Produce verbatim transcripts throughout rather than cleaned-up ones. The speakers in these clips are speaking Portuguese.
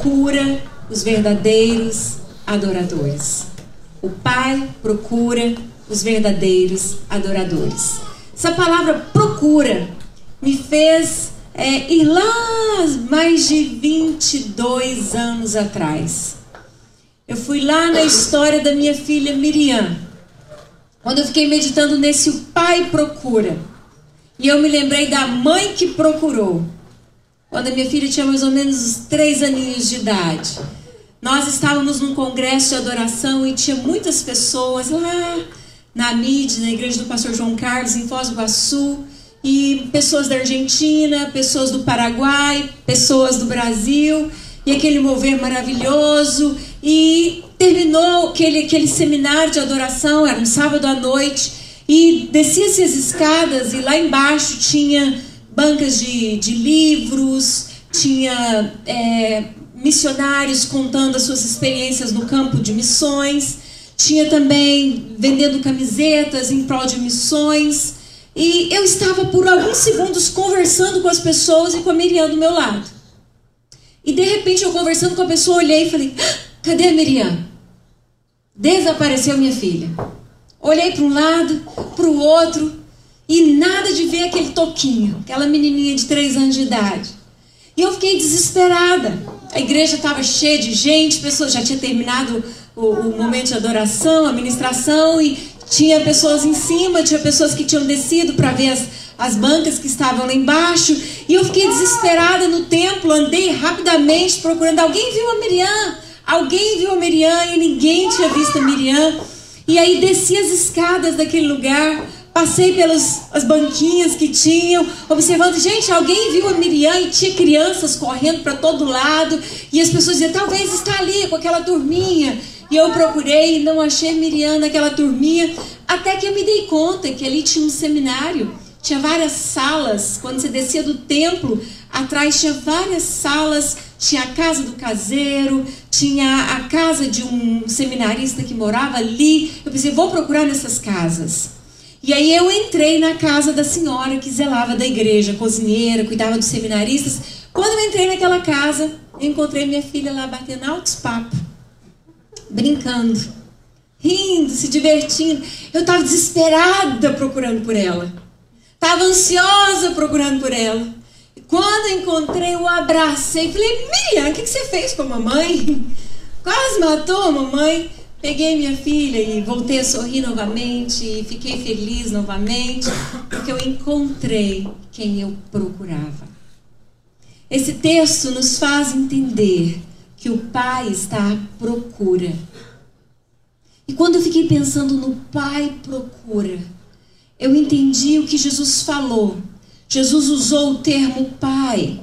procura os verdadeiros adoradores. O Pai procura os verdadeiros adoradores. Essa palavra procura me fez é, ir lá mais de vinte e dois anos atrás. Eu fui lá na história da minha filha Miriam, quando eu fiquei meditando nesse o Pai procura. E eu me lembrei da mãe que procurou. Quando a minha filha tinha mais ou menos três aninhos de idade. Nós estávamos num congresso de adoração e tinha muitas pessoas lá na M I D, na igreja do pastor João Carlos, em Foz do Iguaçu. E pessoas da Argentina, pessoas do Paraguai, pessoas do Brasil. E aquele mover maravilhoso. E terminou aquele, aquele seminário de adoração, era um sábado à noite. E descia-se as escadas e lá embaixo tinha bancas de, de livros, tinha é, missionários contando as suas experiências no campo de missões, tinha também vendendo camisetas em prol de missões. E eu estava por alguns segundos conversando com as pessoas e com a Miriam do meu lado. E de repente eu conversando com a pessoa, olhei e falei, ah, cadê a Miriam? Desapareceu minha filha. Olhei para um lado, para o outro, e nada de ver aquele toquinho, aquela menininha de três anos de idade. E eu fiquei desesperada. A igreja estava cheia de gente, pessoas já tinham terminado o, o momento de adoração, a ministração, e tinha pessoas em cima, tinha pessoas que tinham descido para ver as, as bancas que estavam lá embaixo. E eu fiquei desesperada no templo, andei rapidamente procurando. Alguém viu a Miriam? Alguém viu a Miriam? E ninguém tinha visto a Miriam. E aí desci as escadas daquele lugar, passei pelas as banquinhas que tinham, observando, gente, alguém viu a Miriam? E tinha crianças correndo para todo lado, e as pessoas diziam, talvez está ali com aquela turminha. E eu procurei e não achei a Miriam naquela turminha, até que eu me dei conta que ali tinha um seminário, tinha várias salas. Quando você descia do templo, atrás tinha várias salas, tinha a casa do caseiro, tinha a casa de um seminarista que morava ali. Eu pensei, vou procurar nessas casas. E aí eu entrei na casa da senhora que zelava da igreja, cozinheira, cuidava dos seminaristas. Quando eu entrei naquela casa, eu encontrei minha filha lá batendo altos papos, brincando, rindo, se divertindo. Eu estava desesperada procurando por ela. Estava ansiosa procurando por ela. E quando eu encontrei, eu abracei. Falei, Miriam, o que você fez com a mamãe? Quase matou a mamãe. Peguei minha filha e voltei a sorrir novamente. E fiquei feliz novamente. Porque eu encontrei quem eu procurava. Esse texto nos faz entender que o Pai está à procura. E quando eu fiquei pensando no Pai procura, eu entendi o que Jesus falou. Jesus usou o termo Pai.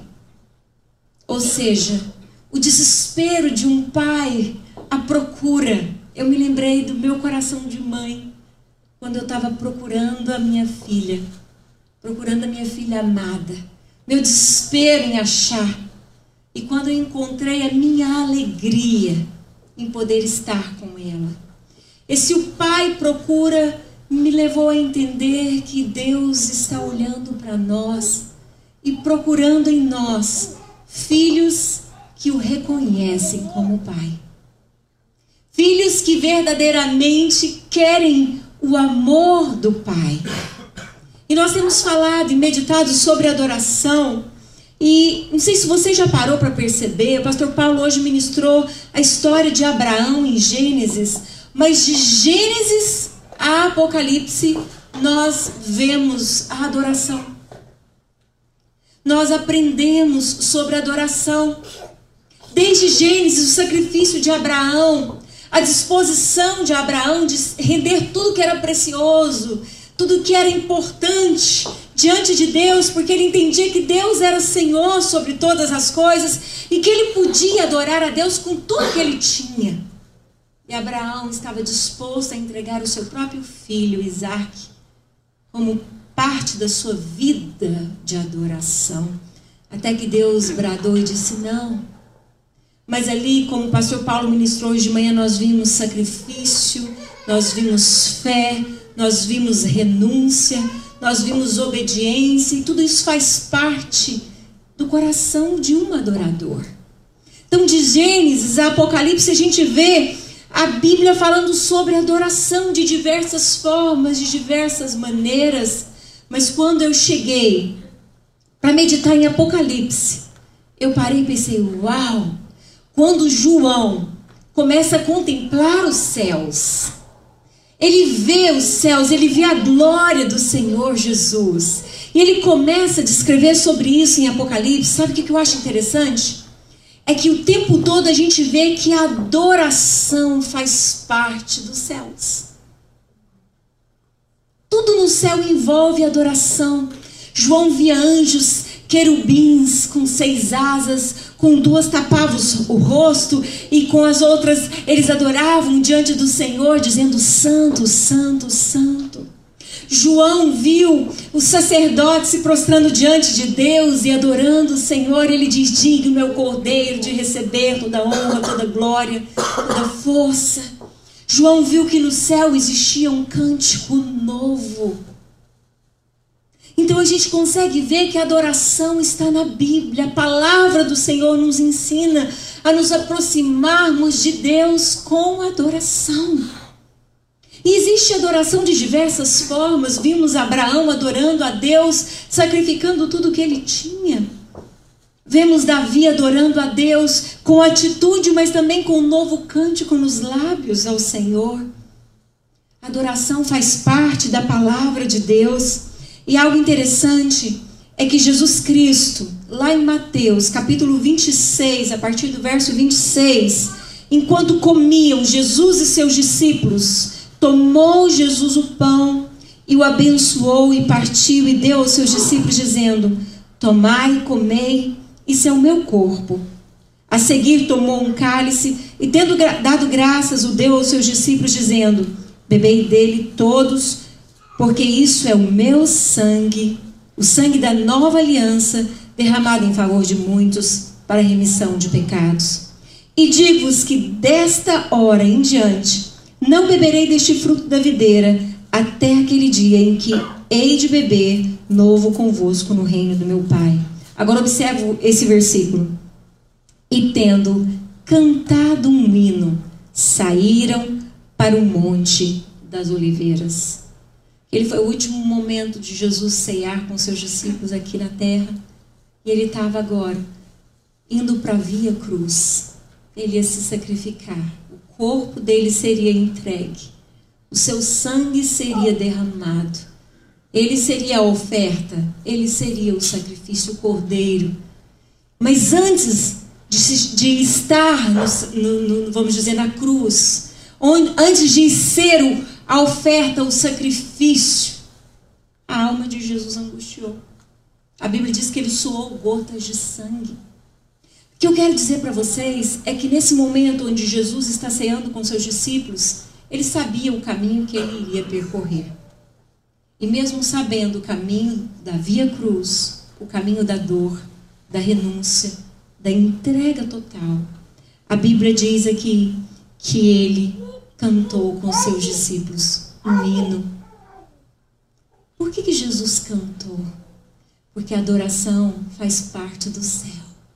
Ou seja, o desespero de um pai à procura. Eu me lembrei do meu coração de mãe, quando eu estava procurando a minha filha. Procurando a minha filha amada. Meu desespero em achar. E quando eu encontrei, a minha alegria em poder estar com ela. Esse o Pai procura me levou a entender que Deus está olhando para nós e procurando em nós filhos que o reconhecem como Pai. Filhos que verdadeiramente querem o amor do Pai. E nós temos falado e meditado sobre adoração. E não sei se você já parou para perceber, o pastor Paulo hoje ministrou a história de Abraão em Gênesis, mas de Gênesis a Apocalipse nós vemos a adoração. Nós aprendemos sobre adoração. Desde Gênesis, o sacrifício de Abraão, a disposição de Abraão de render tudo que era precioso, tudo que era importante diante de Deus, porque ele entendia que Deus era o Senhor sobre todas as coisas e que ele podia adorar a Deus com tudo que ele tinha. E Abraão estava disposto a entregar o seu próprio filho, Isaque, como parte da sua vida de adoração. Até que Deus bradou e disse não. Mas ali, como o pastor Paulo ministrou hoje de manhã, nós vimos sacrifício, nós vimos fé, nós vimos renúncia, nós vimos obediência, e tudo isso faz parte do coração de um adorador. Então, de Gênesis a Apocalipse, a gente vê a Bíblia falando sobre adoração de diversas formas, de diversas maneiras. Mas quando eu cheguei para meditar em Apocalipse, eu parei e pensei, uau! Quando João começa a contemplar os céus, ele vê os céus, ele vê a glória do Senhor Jesus. E ele começa a descrever sobre isso em Apocalipse. Sabe o que eu acho interessante? É que o tempo todo a gente vê que a adoração faz parte dos céus. Tudo no céu envolve adoração. João via anjos, querubins com seis asas, com duas tapavam o rosto e com as outras eles adoravam diante do Senhor, dizendo santo, santo, santo. João viu o sacerdote se prostrando diante de Deus e adorando o Senhor. Ele diz, digno é o Cordeiro de receber toda honra, toda glória, toda força. João viu que no céu existia um cântico novo. Então a gente consegue ver que a adoração está na Bíblia. A palavra do Senhor nos ensina a nos aproximarmos de Deus com adoração. E existe adoração de diversas formas. Vimos Abraão adorando a Deus, sacrificando tudo o que ele tinha. Vemos Davi adorando a Deus com atitude, mas também com um novo cântico nos lábios ao Senhor. A adoração faz parte da palavra de Deus. E algo interessante é que Jesus Cristo, lá em Mateus, capítulo vinte e seis, a partir do verso vinte e seis, enquanto comiam Jesus e seus discípulos, tomou Jesus o pão e o abençoou e partiu e deu aos seus discípulos, dizendo, tomai e comei, isso é o meu corpo. A seguir tomou um cálice e, tendo dado graças, o deu aos seus discípulos, dizendo, bebei dele todos, porque isso é o meu sangue, o sangue da nova aliança, derramado em favor de muitos para a remissão de pecados. E digo-vos que desta hora em diante não beberei deste fruto da videira, até aquele dia em que hei de beber novo convosco no reino do meu Pai. Agora observe esse versículo. E tendo cantado um hino, saíram para o monte das oliveiras. Ele foi o último momento de Jesus ceiar com seus discípulos aqui na terra. E ele estava agora indo para a via cruz. Ele ia se sacrificar. O corpo dele seria entregue. O seu sangue seria derramado. Ele seria a oferta. Ele seria o sacrifício, o cordeiro. Mas antes de, de estar, no, no, no, vamos dizer, na cruz, onde, antes de ser o, a oferta, o sacrifício, a alma de Jesus angustiou. A Bíblia diz que ele suou gotas de sangue. O que eu quero dizer para vocês é que nesse momento onde Jesus está ceando com seus discípulos, ele sabia o caminho que ele iria percorrer. E mesmo sabendo o caminho da via cruz, o caminho da dor, da renúncia, da entrega total, a Bíblia diz aqui que ele cantou com seus discípulos um hino. Por que que Jesus cantou? Porque a adoração faz parte do céu.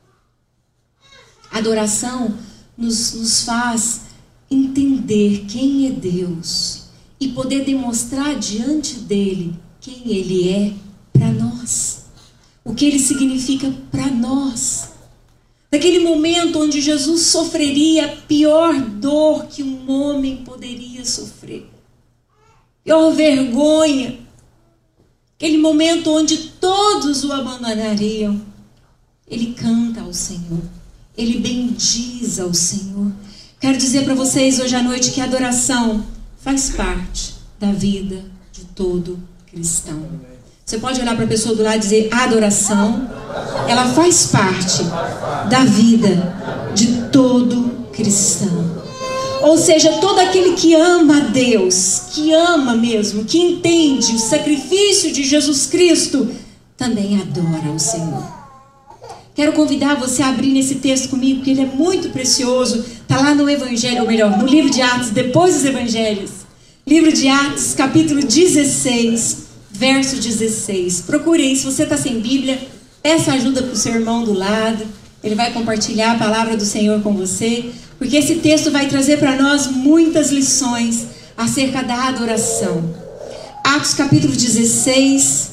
A adoração nos, nos faz entender quem é Deus e poder demonstrar diante dele quem ele é para nós, o que ele significa para nós. Naquele momento onde Jesus sofreria a pior dor que um homem poderia sofrer, pior vergonha, aquele momento onde todos o abandonariam, ele canta ao Senhor, ele bendiz ao Senhor. Quero dizer para vocês hoje à noite que a adoração faz parte da vida de todo cristão. Você pode olhar para a pessoa do lado e dizer, a adoração, ela faz parte da vida de todo cristão. Ou seja, todo aquele que ama a Deus, que ama mesmo, que entende o sacrifício de Jesus Cristo, também adora o Senhor. Quero convidar você a abrir nesse texto comigo, porque ele é muito precioso. Está lá no Evangelho, ou melhor, no livro de Atos, depois dos Evangelhos. Livro de Atos, capítulo dezesseis, verso dezesseis. Procure aí, se você está sem Bíblia, peça ajuda para o seu irmão do lado. ele vai compartilhar a palavra do Senhor com você, porque esse texto vai trazer para nós muitas lições acerca da adoração. Atos capítulo dezesseis.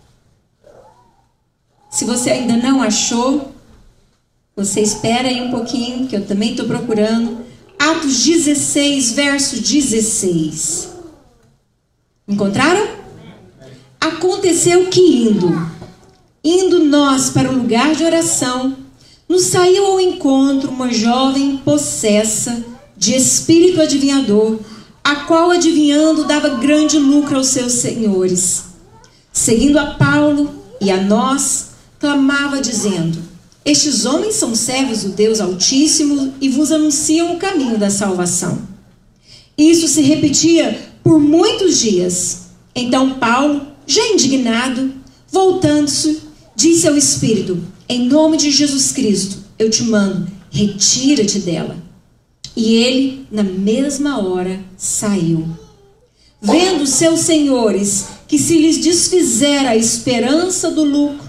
Se você ainda não achou, você espera aí um pouquinho, que eu também estou procurando. Atos dezesseis, verso dezesseis. Encontraram? Aconteceu que indo, indo nós para o lugar de oração, nos saiu ao encontro uma jovem possessa de espírito adivinhador, a qual adivinhando dava grande lucro aos seus senhores. Seguindo a Paulo e a nós, clamava dizendo: estes homens são servos do Deus Altíssimo e vos anunciam o caminho da salvação. Isso se repetia por muitos dias. Então Paulo, já indignado, voltando-se, disse ao Espírito: em nome de Jesus Cristo, eu te mando, retira-te dela. E ele, na mesma hora, saiu. Vendo seus senhores que se lhes desfizera a esperança do lucro,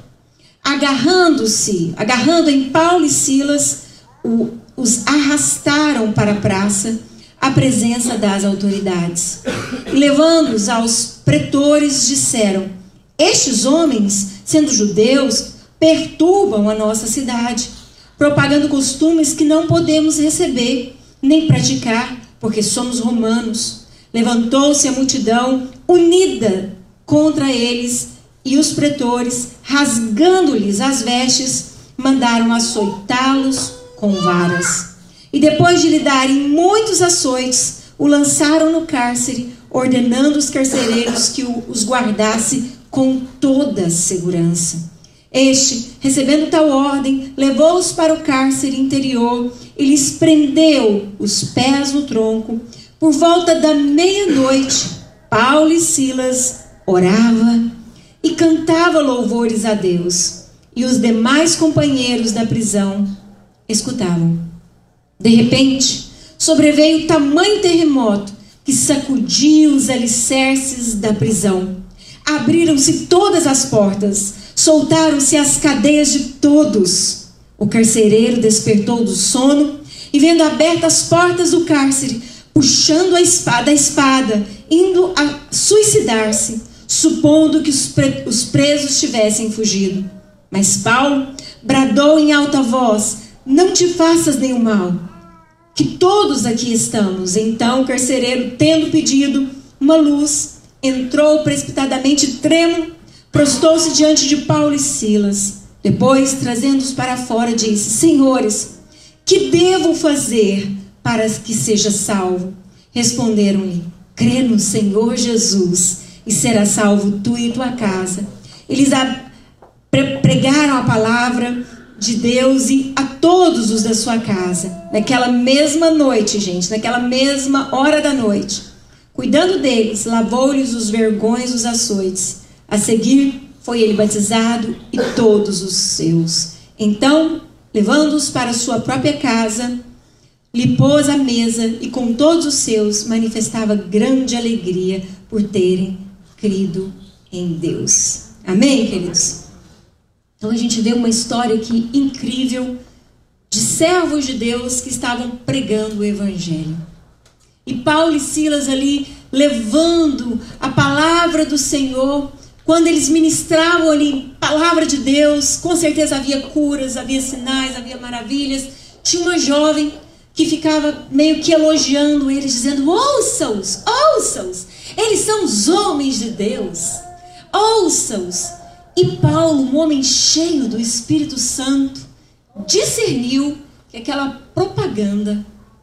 agarrando-se, agarrando em Paulo e Silas, o, os arrastaram para a praça, à presença das autoridades. E levando-os aos pretores, disseram: estes homens, sendo judeus, perturbam a nossa cidade, propagando costumes que não podemos receber, nem praticar, porque somos romanos. Levantou-se a multidão unida contra eles, e os pretores, rasgando-lhes as vestes, mandaram açoitá-los com varas. E depois de lhe darem muitos açoites, o lançaram no cárcere, ordenando os carcereiros que os guardasse com toda segurança. Este, recebendo tal ordem, levou-os para o cárcere interior e lhes prendeu os pés no tronco. Por volta da meia-noite, Paulo e Silas oravam e cantavam louvores a Deus, e os demais companheiros da prisão escutavam. De repente, sobreveio tamanho terremoto que sacudiu os alicerces da prisão. Abriram-se todas as portas, soltaram-se as cadeias de todos. O carcereiro despertou do sono e, vendo abertas as portas do cárcere, puxando a espada, a espada, indo a suicidar-se, supondo que os, pre- os presos tivessem fugido. Mas Paulo bradou em alta voz: não te faças nenhum mal, que todos aqui estamos. Então o carcereiro, tendo pedido uma luz, entrou precipitadamente trêmulo, prostou-se diante de Paulo e Silas. Depois, trazendo-os para fora, disse: senhores, que devo fazer para que seja salvo? Responderam-lhe: crê no Senhor Jesus e será salvo tu e tua casa. Eles a pregaram a palavra de Deus e a todos os da sua casa. Naquela mesma noite, gente, naquela mesma hora da noite, cuidando deles, lavou-lhes os vergões dos açoites. A seguir, foi ele batizado e todos os seus. Então, levando-os para sua própria casa, lhe pôs à mesa e com todos os seus manifestava grande alegria por terem crido em Deus. Amém, queridos? Então a gente vê uma história aqui incrível de servos de Deus que estavam pregando o evangelho. E Paulo e Silas ali levando a palavra do Senhor. Quando eles ministravam ali a palavra de Deus, com certeza havia curas, havia sinais, havia maravilhas. Tinha uma jovem que ficava meio que elogiando eles, dizendo: ouça-os, ouça-os, eles são os homens de Deus, ouça-os. E Paulo, um homem cheio do Espírito Santo, discerniu que aquela propaganda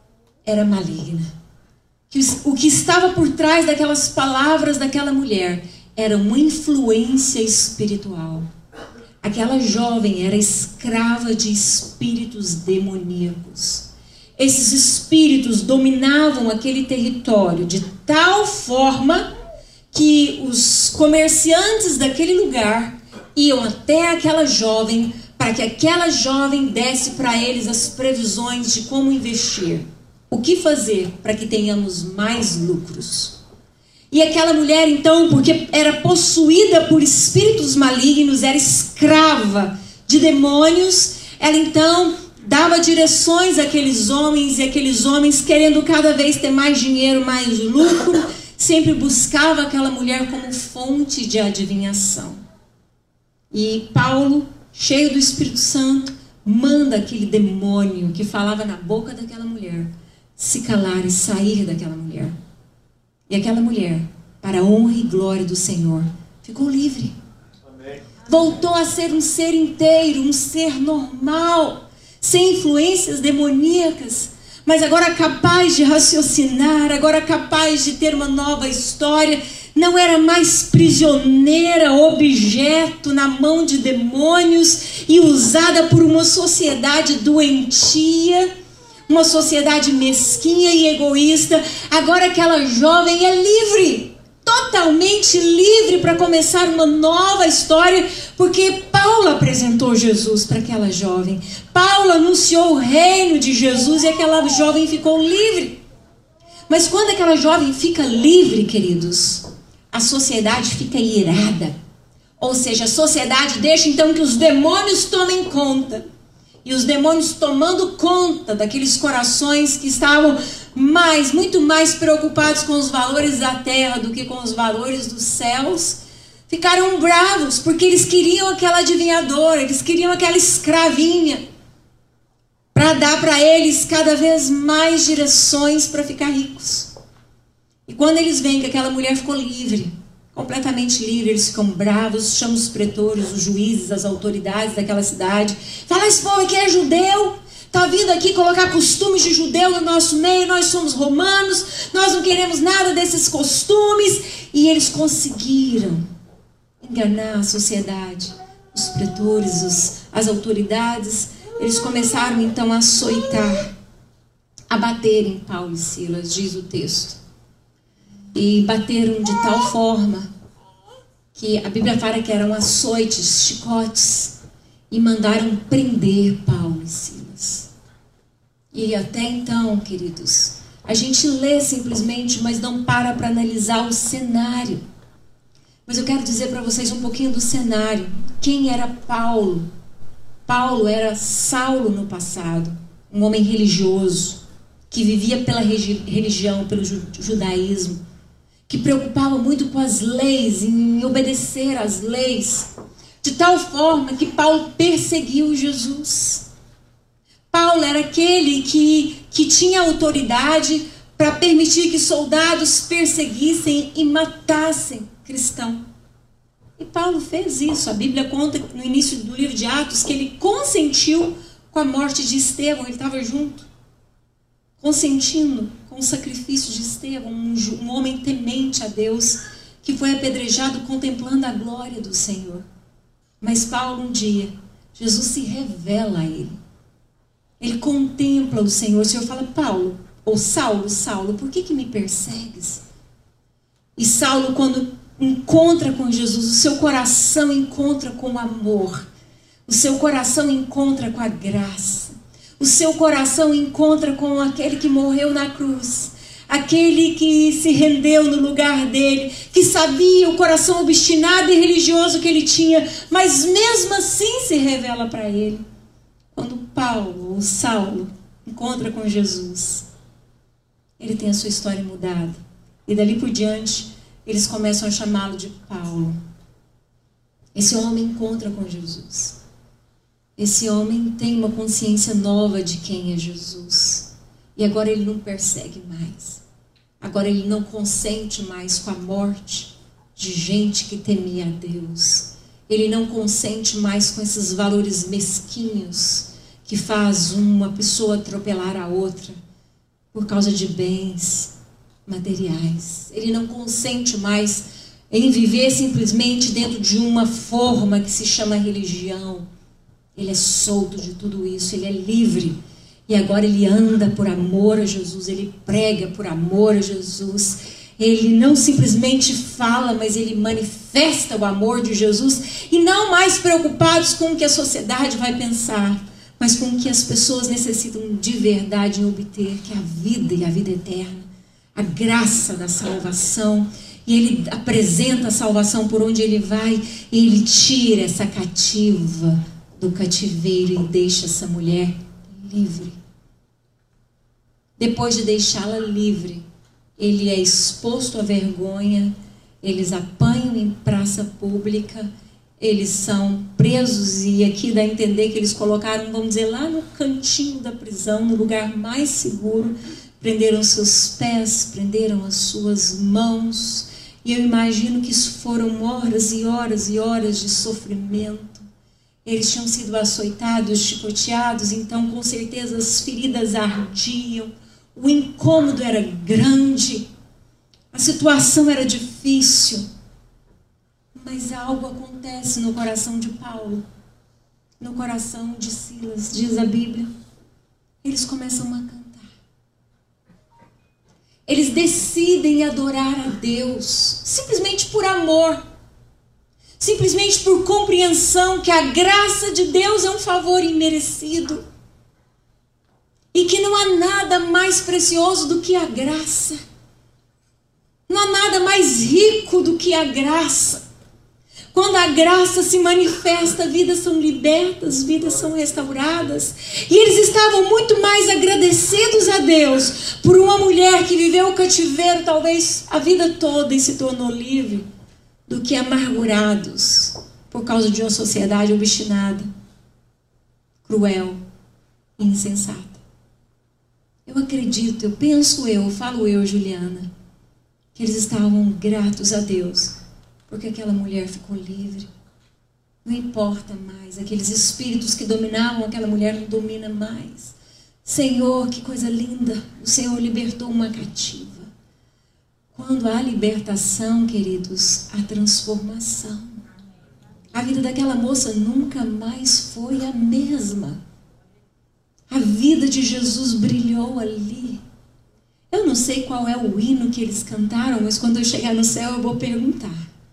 era maligna. Que o que estava por trás daquelas palavras daquela mulher era uma influência espiritual. Aquela jovem era escrava de espíritos demoníacos. Esses espíritos dominavam aquele território de tal forma que os comerciantes daquele lugar iam até aquela jovem para que aquela jovem desse para eles as previsões de como investir. O que fazer para que tenhamos mais lucros? E aquela mulher, então, porque era possuída por espíritos malignos, era escrava de demônios, Ela então dava direções àqueles homens, e aqueles homens, querendo cada vez ter mais dinheiro, mais lucro, sempre buscava aquela mulher como fonte de adivinhação. E Paulo, cheio do Espírito Santo, manda aquele demônio que falava na boca daquela mulher se calar e sair daquela mulher. E aquela mulher, para a honra e glória do Senhor, ficou livre. Amém. Voltou a ser um ser inteiro, um ser normal, sem influências demoníacas, mas agora capaz de raciocinar, agora capaz de ter uma nova história. Não era mais prisioneira, objeto na mão de demônios e usada por uma sociedade doentia, uma sociedade mesquinha e egoísta. Agora aquela jovem é livre, totalmente livre para começar uma nova história, porque Paulo apresentou Jesus para aquela jovem. Paulo anunciou o reino de Jesus e aquela jovem ficou livre. Mas quando aquela jovem fica livre, queridos, a sociedade fica irada. Ou seja, a sociedade deixa então que os demônios tomem conta. E os demônios tomando conta daqueles corações que estavam mais, muito mais preocupados com os valores da terra do que com os valores dos céus, ficaram bravos, porque eles queriam aquela adivinhadora, eles queriam aquela escravinha, para dar para eles cada vez mais direções para ficar ricos. E quando eles veem que aquela mulher ficou livre, completamente livre, eles ficam bravos, chamam os pretores, os juízes, as autoridades daquela cidade. Fala, esse povo aqui é judeu, está vindo aqui colocar costumes de judeu no nosso meio, nós somos romanos, nós não queremos nada desses costumes. E eles conseguiram enganar a sociedade, os pretores, os, as autoridades. Eles começaram então a açoitar, a bater em Paulo e Silas, diz o texto. E bateram de tal forma que a Bíblia fala que eram açoites, chicotes, e mandaram prender Paulo e Silas. E até então, queridos, a gente lê simplesmente, mas não para para analisar o cenário. Mas eu quero dizer para vocês um pouquinho do cenário. Quem era Paulo? Paulo era Saulo no passado, um homem religioso, que vivia pela religião, pelo judaísmo, que preocupava muito com as leis, em obedecer às leis, de tal forma que Paulo perseguiu Jesus. Paulo era aquele que, que tinha autoridade para permitir que soldados perseguissem e matassem cristãos. E Paulo fez isso. A Bíblia conta no início do livro de Atos que ele consentiu com a morte de Estevão, ele estava junto, consentindo com o sacrifício de Estevão, um, um homem temente a Deus, que foi apedrejado contemplando a glória do Senhor. Mas Paulo, um dia, Jesus se revela a ele. Ele contempla o Senhor. O Senhor fala, Paulo, ou Saulo, Saulo, por que que me persegues? E Saulo, quando encontra com Jesus, o seu coração encontra com o amor, o seu coração encontra com a graça, o seu coração encontra com aquele que morreu na cruz, aquele que se rendeu no lugar dele, que sabia o coração obstinado e religioso que ele tinha, mas mesmo assim se revela para ele. Quando Paulo, ou Saulo, encontra com Jesus, ele tem a sua história mudada. E dali por diante, eles começam a chamá-lo de Paulo. Esse homem encontra com Jesus. Esse homem tem uma consciência nova de quem é Jesus. E agora ele não persegue mais. Agora ele não consente mais com a morte de gente que temia a Deus. Ele não consente mais com esses valores mesquinhos que faz uma pessoa atropelar a outra por causa de bens materiais. Ele não consente mais em viver simplesmente dentro de uma forma que se chama religião. Ele é solto de tudo isso, ele é livre. E agora ele anda por amor a Jesus, ele prega por amor a Jesus. Ele não simplesmente fala, mas ele manifesta o amor de Jesus. E não mais preocupados com o que a sociedade vai pensar, mas com o que as pessoas necessitam de verdade em obter, que é a vida e a vida eterna. A graça da salvação. E ele apresenta a salvação por onde ele vai. E ele tira essa cativa do cativeiro e deixa essa mulher livre. Depois de deixá-la livre, ele é exposto à vergonha, eles apanham em praça pública, eles são presos, e aqui dá a entender que eles colocaram, vamos dizer, lá no cantinho da prisão, no lugar mais seguro, prenderam seus pés, prenderam as suas mãos, e eu imagino que isso foram horas e horas e horas de sofrimento. Eles tinham sido açoitados, chicoteados, então com certeza as feridas ardiam, o incômodo era grande, a situação era difícil. Mas algo acontece no coração de Paulo, no coração de Silas, diz a Bíblia. Eles começam a cantar. Eles decidem adorar a Deus, simplesmente por amor, simplesmente por compreensão que a graça de Deus é um favor imerecido e que não há nada mais precioso do que a graça. Não há nada mais rico do que a graça. Quando a graça se manifesta, vidas são libertas, vidas são restauradas. E eles estavam muito mais agradecidos a Deus por uma mulher que viveu o cativeiro talvez a vida toda e se tornou livre, do que amargurados por causa de uma sociedade obstinada, cruel e insensata. Eu acredito, eu penso eu, falo eu, Juliana, que eles estavam gratos a Deus porque aquela mulher ficou livre. Não importa mais, aqueles espíritos que dominavam aquela mulher não dominam mais. Senhor, que coisa linda, o Senhor libertou uma cativa. Quando há libertação, queridos, há transformação. A vida daquela moça nunca mais foi a mesma. A vida de Jesus brilhou ali. Eu não sei qual é o hino que eles cantaram, mas quando eu chegar no céu eu vou perguntar.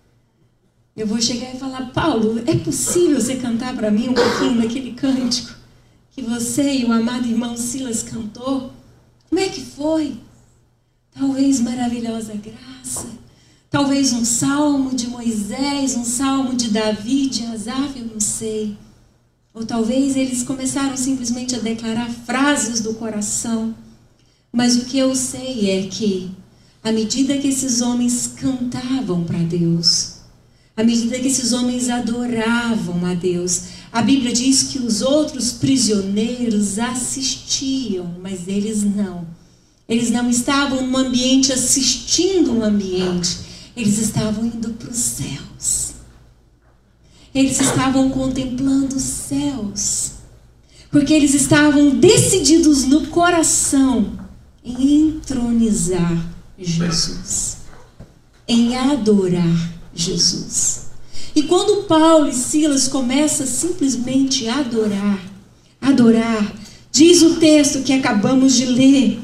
Eu vou chegar e falar: Paulo, é possível você cantar para mim um pouquinho daquele cântico que você e o amado irmão Silas cantou? Como é que foi? Talvez maravilhosa graça, talvez um salmo de Moisés, um salmo de Davi, de Asaf, eu não sei. Ou talvez eles começaram simplesmente a declarar frases do coração. Mas o que eu sei é que, à medida que esses homens cantavam para Deus, à medida que esses homens adoravam a Deus, a Bíblia diz que os outros prisioneiros assistiam, mas eles não. Eles não estavam no ambiente assistindo o ambiente, eles estavam indo para os céus. Eles estavam contemplando os céus, porque eles estavam decididos no coração em entronizar Jesus, em adorar Jesus. E quando Paulo e Silas começam simplesmente a adorar, adorar, diz o texto que acabamos de ler,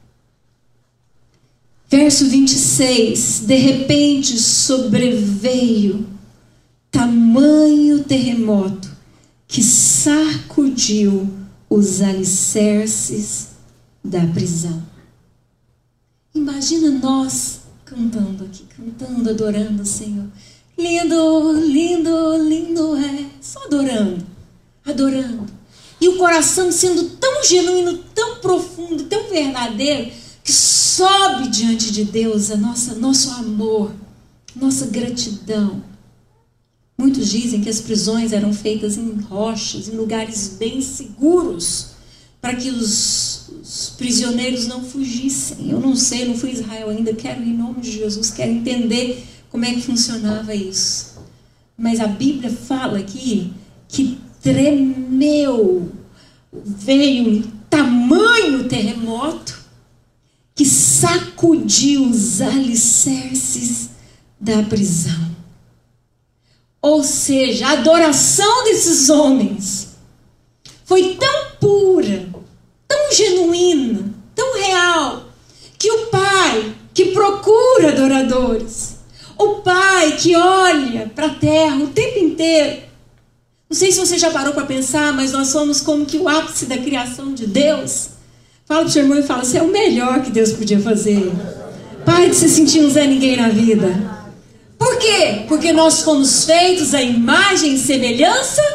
verso vinte e seis, de repente sobreveio tamanho terremoto que sacudiu os alicerces da prisão. Imagina nós cantando aqui, cantando, adorando o Senhor. Lindo, lindo, lindo é. Só adorando, adorando. E o coração sendo tão genuíno, tão profundo, tão verdadeiro, que sobe diante de Deus a nossa, nosso amor, nossa gratidão. Muitos dizem que as prisões eram feitas em rochas, em lugares bem seguros, para que os, os prisioneiros não fugissem. Eu não sei, não fui a Israel ainda, quero ir em nome de Jesus, quero entender como é que funcionava isso. Mas a Bíblia fala aqui que tremeu, veio um tamanho terremoto que sacudiu os alicerces da prisão. Ou seja, a adoração desses homens foi tão pura, tão genuína, tão real, que o Pai que procura adoradores, o Pai que olha para a terra o tempo inteiro. Não sei se você já parou para pensar, mas nós somos como que o ápice da criação de Deus. Fala para o seu irmão e fala: você é o melhor que Deus podia fazer. Pare de se sentir um Zé Ninguém na vida. Por quê? Porque nós fomos feitos à imagem e semelhança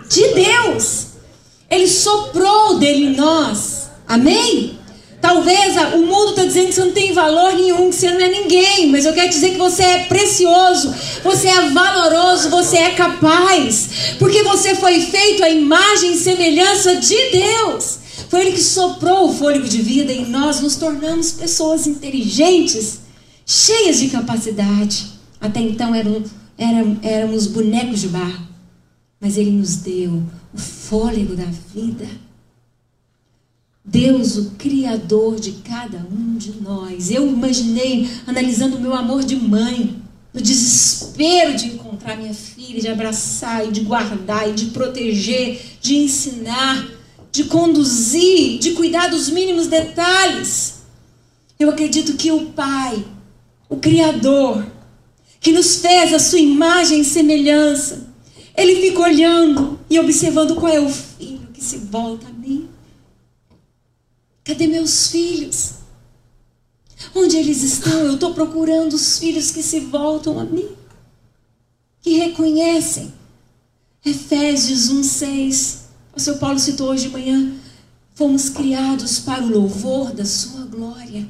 de Deus. Ele soprou dele em nós. Amém? Talvez o mundo está dizendo que você não tem valor nenhum, que você não é ninguém. Mas eu quero dizer que você é precioso, você é valoroso, você é capaz. Porque você foi feito à imagem e semelhança de Deus. Foi Ele que soprou o fôlego de vida e nós nos tornamos pessoas inteligentes, cheias de capacidade. Até então eram, eram, éramos bonecos de barro. Mas Ele nos deu o fôlego da vida. Deus, o Criador de cada um de nós. Eu imaginei, analisando o meu amor de mãe, no desespero de encontrar minha filha, de abraçar e de guardar e de proteger, de ensinar, de conduzir, de cuidar dos mínimos detalhes. Eu acredito que o Pai, o Criador, que nos fez a sua imagem e semelhança, Ele fica olhando e observando qual é o filho que se volta a mim. Cadê meus filhos? Onde eles estão? Eu estou procurando os filhos que se voltam a mim, que reconhecem. Efésios um, seis. O pastor Paulo citou hoje de manhã. Fomos criados para o louvor da sua glória.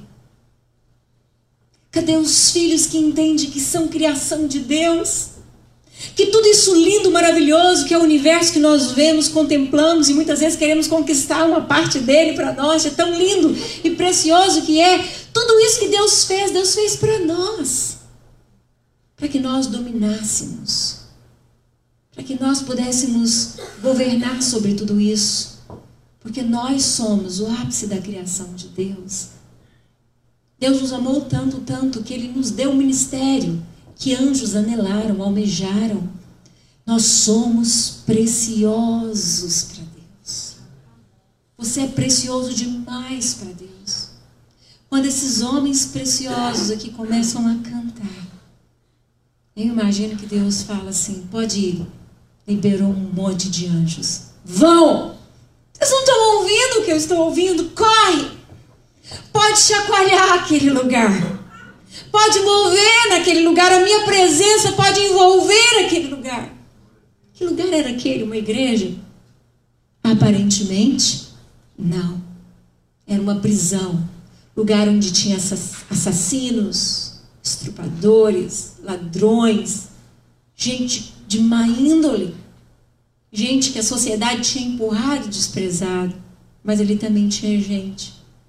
Cadê os filhos que entendem que são criação de Deus? Que tudo isso lindo, maravilhoso, que é o universo que nós vemos, contemplamos e muitas vezes queremos conquistar uma parte dele para nós, é tão lindo e precioso que é. Tudo isso que Deus fez, Deus fez para nós. Para que nós dominássemos. Para que nós pudéssemos governar sobre tudo isso. Porque nós somos o ápice da criação de Deus. Deus nos amou tanto, tanto, que Ele nos deu um ministério que anjos anelaram, almejaram. Nós somos preciosos para Deus. Você é precioso demais para Deus. Quando esses homens preciosos aqui começam a cantar, eu imagino que Deus fala assim, pode ir. Liberou um monte de anjos. Vão! Vocês não estão ouvindo o que eu estou ouvindo? Corre! Pode chacoalhar aquele lugar. Pode mover naquele lugar. A minha presença pode envolver aquele lugar. Que lugar era aquele? Uma igreja? Aparentemente, não. Era uma prisão. Lugar onde tinha assassinos, estrupadores, ladrões, gente de má índole. Gente que a sociedade tinha empurrado e desprezado. Mas ele também tinha gente.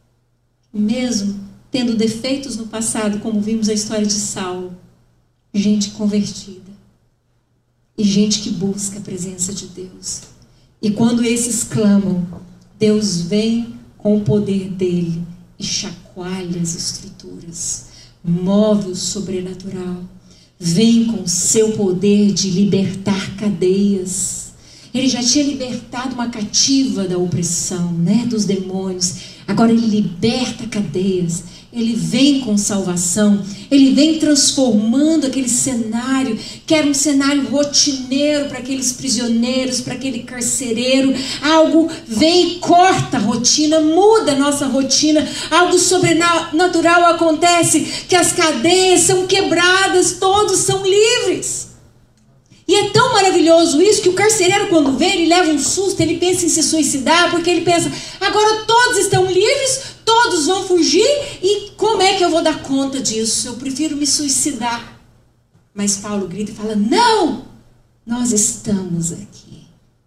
Mesmo tendo defeitos no passado, como vimos a história de Saulo, gente convertida e gente que busca a presença de Deus. E quando esses clamam, Deus vem com o poder dele e chacoalha as estruturas, move o sobrenatural, vem com o seu poder de libertar cadeias. Ele já tinha libertado uma cativa da opressão, né, dos demônios. Agora Ele liberta cadeias. Ele vem com salvação. Ele vem transformando aquele cenário, que era um cenário rotineiro para aqueles prisioneiros, para aquele carcereiro. Algo vem e corta a rotina, muda a nossa rotina. Algo sobrenatural acontece, que as cadeias são quebradas, todos são livres. E é tão maravilhoso isso que o carcereiro, quando vê, ele leva um susto, ele pensa em se suicidar, porque ele pensa, agora todos estão livres, todos vão fugir, e como é que eu vou dar conta disso? Eu prefiro me suicidar. Mas Paulo grita e fala, não, nós estamos aqui.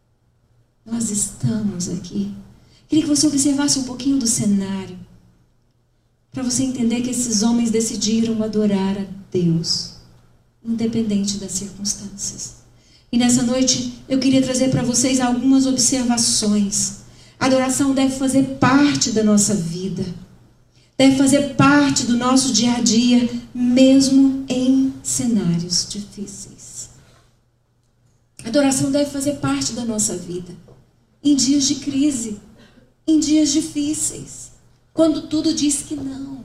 Nós estamos aqui. Queria que você observasse um pouquinho do cenário, para você entender que esses homens decidiram adorar a Deus, independente das circunstâncias. E nessa noite eu queria trazer para vocês algumas observações. A adoração deve fazer parte da nossa vida, deve fazer parte do nosso dia a dia, mesmo em cenários difíceis. A adoração deve fazer parte da nossa vida, em dias de crise, em dias difíceis, quando tudo diz que não.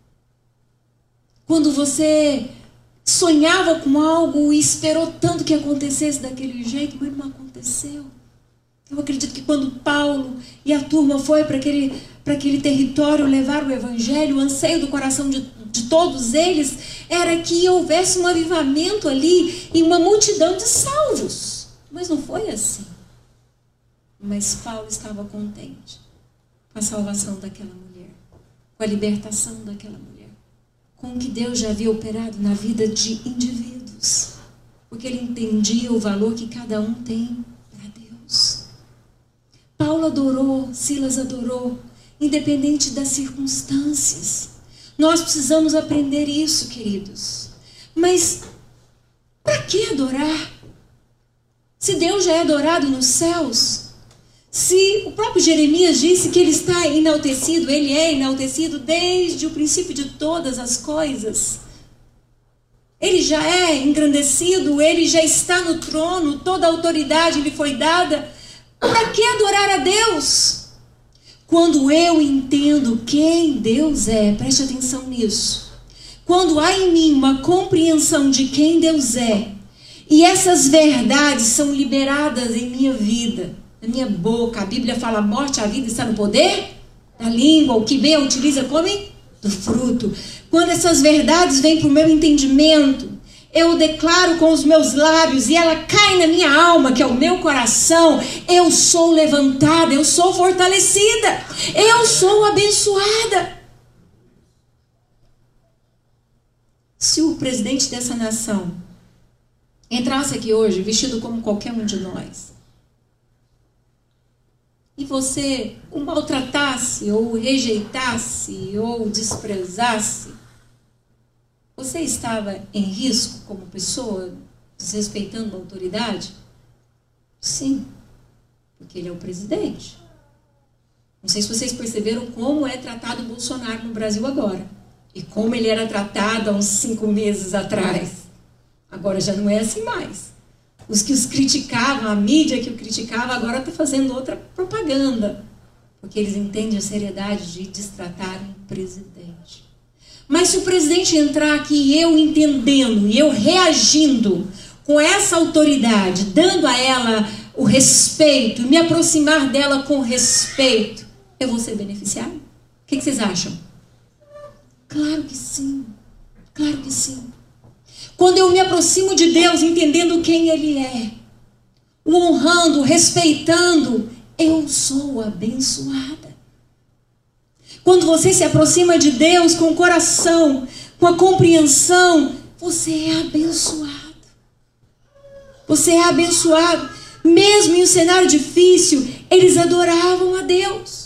Quando você sonhava com algo e esperou tanto que acontecesse daquele jeito, mas não aconteceu. Eu acredito que quando Paulo e a turma foi para aquele, para aquele território levar o evangelho, o anseio do coração de, de todos eles era que houvesse um avivamento ali e uma multidão de salvos. Mas não foi assim. Mas Paulo estava contente com a salvação daquela mulher, com a libertação daquela mulher, com o que Deus já havia operado na vida de indivíduos, porque ele entendia o valor que cada um tem para Deus. Paulo adorou, Silas adorou, independente das circunstâncias. Nós precisamos aprender isso, queridos. Mas para que adorar? Se Deus já é adorado nos céus, se o próprio Jeremias disse que ele está enaltecido, ele é enaltecido desde o princípio de todas as coisas. Ele já é engrandecido, ele já está no trono, toda a autoridade lhe foi dada. Para que adorar a Deus? Quando eu entendo quem Deus é, preste atenção nisso. Quando há em mim uma compreensão de quem Deus é, e essas verdades são liberadas em minha vida, na minha boca, a Bíblia fala: a morte e a vida está no poder da língua, o que bem a utiliza come do fruto. Quando essas verdades vêm para o meu entendimento, eu declaro com os meus lábios e ela cai na minha alma, que é o meu coração, eu sou levantada, eu sou fortalecida, eu sou abençoada. Se o presidente dessa nação entrasse aqui hoje vestido como qualquer um de nós, e você o maltratasse, ou o rejeitasse, ou o desprezasse, você estava em risco como pessoa, desrespeitando a autoridade? Sim, porque ele é o presidente. Não sei se vocês perceberam como é tratado o Bolsonaro no Brasil agora, e como ele era tratado há uns cinco meses atrás. Agora já não é assim mais. Os que os criticavam, a mídia que o criticava, agora está fazendo outra propaganda, porque eles entendem a seriedade de destratar um presidente. Mas se o presidente entrar aqui, eu entendendo e eu reagindo com essa autoridade, dando a ela o respeito, me aproximar dela com respeito, eu vou ser beneficiado? O que, que vocês acham? Claro que sim, claro que sim. Quando eu me aproximo de Deus, entendendo quem Ele é, o honrando, o respeitando, eu sou abençoada. Quando você se aproxima de Deus com o coração, com a compreensão, você é abençoado. Você é abençoado. Mesmo em um cenário difícil, eles adoravam a Deus.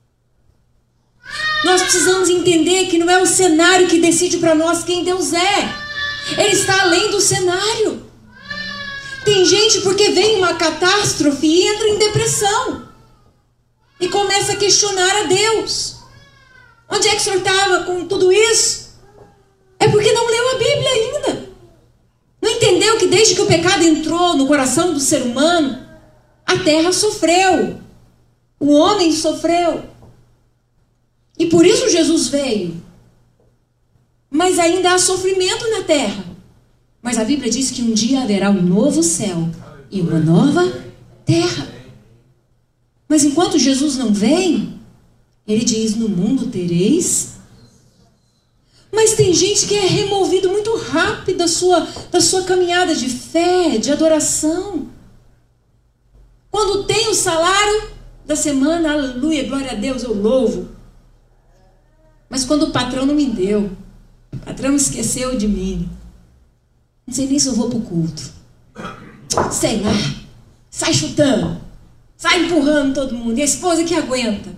Nós precisamos entender que não é o cenário que decide para nós quem Deus é. Ele está além do cenário. Tem gente porque vem uma catástrofe e entra em depressão. E começa a questionar a Deus. Onde é que o senhor estava com tudo isso? É porque não leu a Bíblia ainda. Não entendeu que desde que o pecado entrou no coração do ser humano, a terra sofreu. O homem sofreu. E por isso Jesus veio. Mas ainda há sofrimento na terra. Mas a Bíblia diz que um dia haverá um novo céu e uma nova terra. Mas enquanto Jesus não vem, Ele diz: no mundo tereis. Mas tem gente que é removido muito rápido da sua, da sua caminhada de fé, de adoração. Quando tem o salário da semana, aleluia, glória a Deus, eu louvo. Mas quando o patrão não me deu, o patrão esqueceu de mim, não sei nem se eu vou para o culto. Sei lá, sai chutando, sai empurrando todo mundo, e a esposa que aguenta.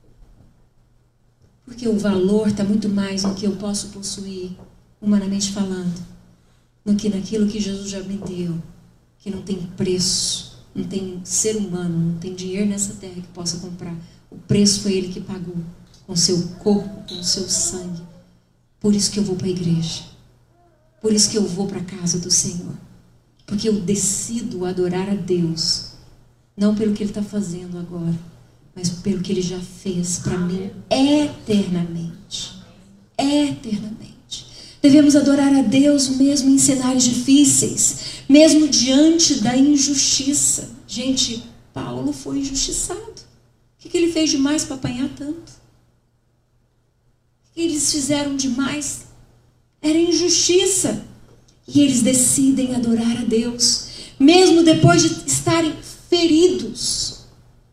Porque o valor está muito mais no que eu posso possuir, humanamente falando, do que naquilo que Jesus já me deu, que não tem preço, não tem ser humano, não tem dinheiro nessa terra que possa comprar. O preço foi Ele que pagou, com o seu corpo, com o seu sangue. Por isso que eu vou para a igreja, por isso que eu vou para a casa do Senhor, porque eu decido adorar a Deus, não pelo que Ele está fazendo agora, mas pelo que Ele já fez para mim eternamente. Eternamente. Devemos adorar a Deus mesmo em cenários difíceis, mesmo diante da injustiça. Gente, Paulo foi injustiçado. O que, que ele fez demais para apanhar tanto? O que eles fizeram demais? Era injustiça. E eles decidem adorar a Deus, mesmo depois de estarem feridos.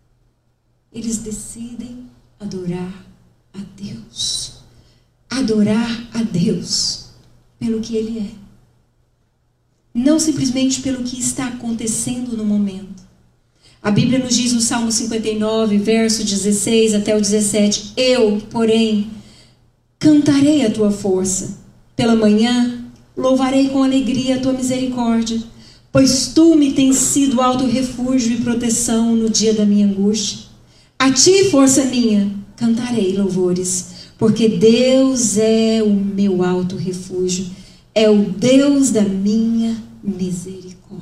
eles decidem adorar a Deus. Adorar a Deus pelo que Ele é. Não simplesmente pelo que está acontecendo no momento. A Bíblia nos diz no Salmo cinquenta e nove, verso dezesseis até o dezessete: eu, porém, cantarei a tua força. Pela manhã, louvarei com alegria a tua misericórdia, pois tu me tens sido alto refúgio e proteção no dia da minha angústia. A ti, força minha, cantarei louvores, porque Deus é o meu alto refúgio, é o Deus da minha misericórdia.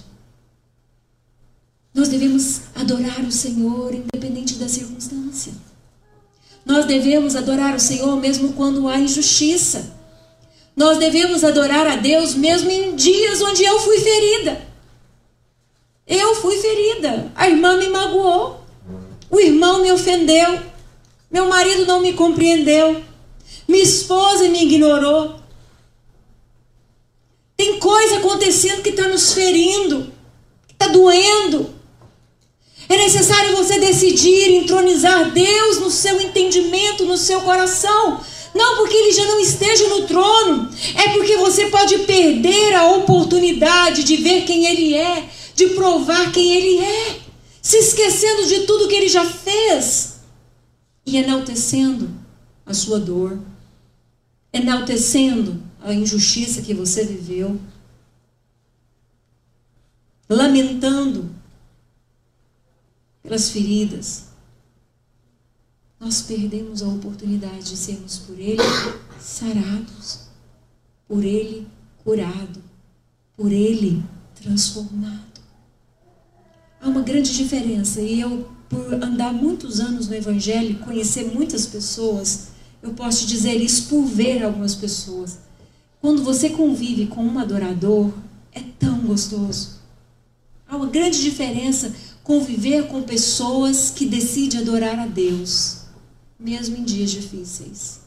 Nós devemos adorar o Senhor independente da circunstância. Nós devemos adorar o Senhor mesmo quando há injustiça. Nós devemos adorar a Deus mesmo em dias onde eu fui ferida. Eu fui ferida. A irmã me magoou. O irmão me ofendeu. Meu marido não me compreendeu. Minha esposa me ignorou. Tem coisa acontecendo que está nos ferindo, que está doendo. É necessário você decidir entronizar Deus no seu entendimento, no seu coração. Não porque Ele já não esteja no trono, é porque você pode perder a oportunidade de ver quem Ele é, de provar quem Ele é, se esquecendo de tudo que Ele já fez e enaltecendo a sua dor, enaltecendo a injustiça que você viveu, lamentando pelas feridas. Nós perdemos a oportunidade de sermos por Ele sarados, por Ele curado, por Ele transformado. Há uma grande diferença, e eu, por andar muitos anos no Evangelho, conhecer muitas pessoas, eu posso te dizer isso por ver algumas pessoas. Quando você convive com um adorador, é tão gostoso. Há uma grande diferença conviver com pessoas que decidem adorar a Deus, mesmo em dias difíceis.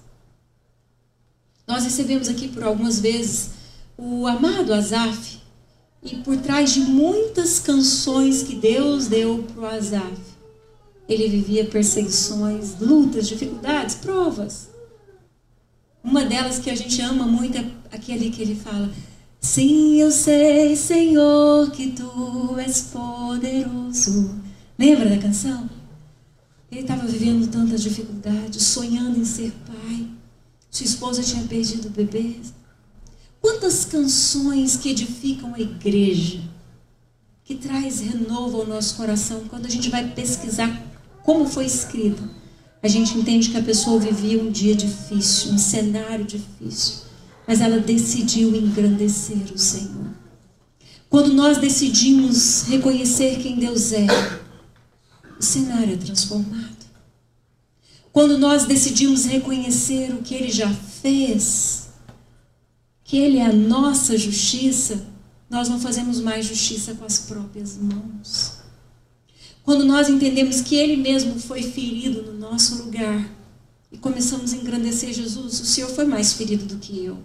Nós recebemos aqui por algumas vezes o amado Asaf, e por trás de muitas canções que Deus deu para o Asaf, ele vivia perseguições, lutas, dificuldades, provas. Uma delas que a gente ama muito é aquele que ele fala: sim, eu sei, Senhor, que Tu és poderoso. Lembra da canção? Ele estava vivendo tantas dificuldades, sonhando em ser pai. Sua esposa tinha perdido o bebê. Quantas canções que edificam a igreja, que traz renovo ao nosso coração. Quando a gente vai pesquisar como foi escrita, a gente entende que a pessoa vivia um dia difícil, um cenário difícil, mas ela decidiu engrandecer o Senhor. Quando nós decidimos reconhecer quem Deus é, o cenário é transformado. Quando nós decidimos reconhecer o que Ele já fez, que Ele é a nossa justiça, nós não fazemos mais justiça com as próprias mãos. Quando nós entendemos que Ele mesmo foi ferido no nosso lugar e começamos a engrandecer Jesus, o Senhor foi mais ferido do que eu.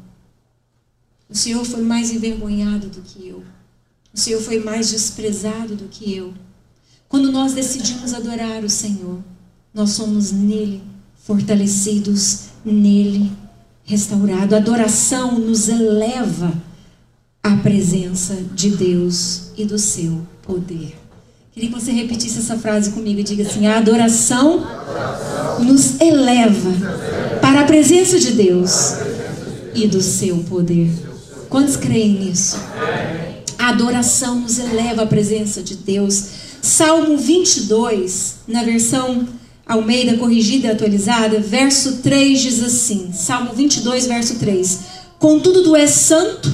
O Senhor foi mais envergonhado do que eu. O Senhor foi mais desprezado do que eu. Quando nós decidimos adorar o Senhor, nós somos nele fortalecidos, nele restaurado. A adoração nos eleva à presença de Deus e do seu poder. Queria que você repetisse essa frase comigo e diga assim: a adoração nos eleva para a presença de Deus e do seu poder. Quantos creem nisso? A adoração nos eleva à presença de Deus. Salmo vinte e dois, na versão Almeida corrigida e atualizada, verso três diz assim, Salmo vinte e dois, verso três: contudo tu és santo,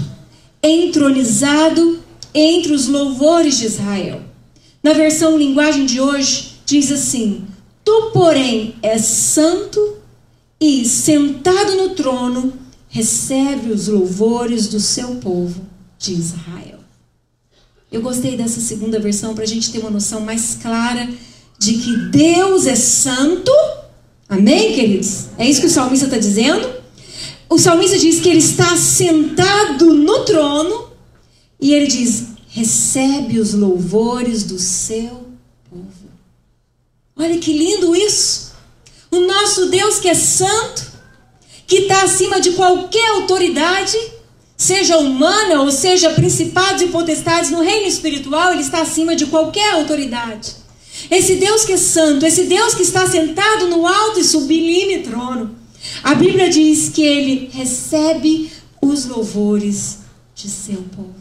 entronizado entre os louvores de Israel. Na versão linguagem de hoje, diz assim: tu, porém, és santo e, sentado no trono, recebe os louvores do seu povo de Israel. Eu gostei dessa segunda versão para a gente ter uma noção mais clara de que Deus é santo. Amém, queridos? É isso que o salmista está dizendo. O salmista diz que ele está sentado no trono e ele diz: recebe os louvores do seu povo. Olha que lindo isso. O nosso Deus que é santo, que está acima de qualquer autoridade, seja humana ou seja principados e potestades no reino espiritual, ele está acima de qualquer autoridade. Esse Deus que é santo, esse Deus que está sentado no alto e sublime trono, a Bíblia diz que ele recebe os louvores de seu povo.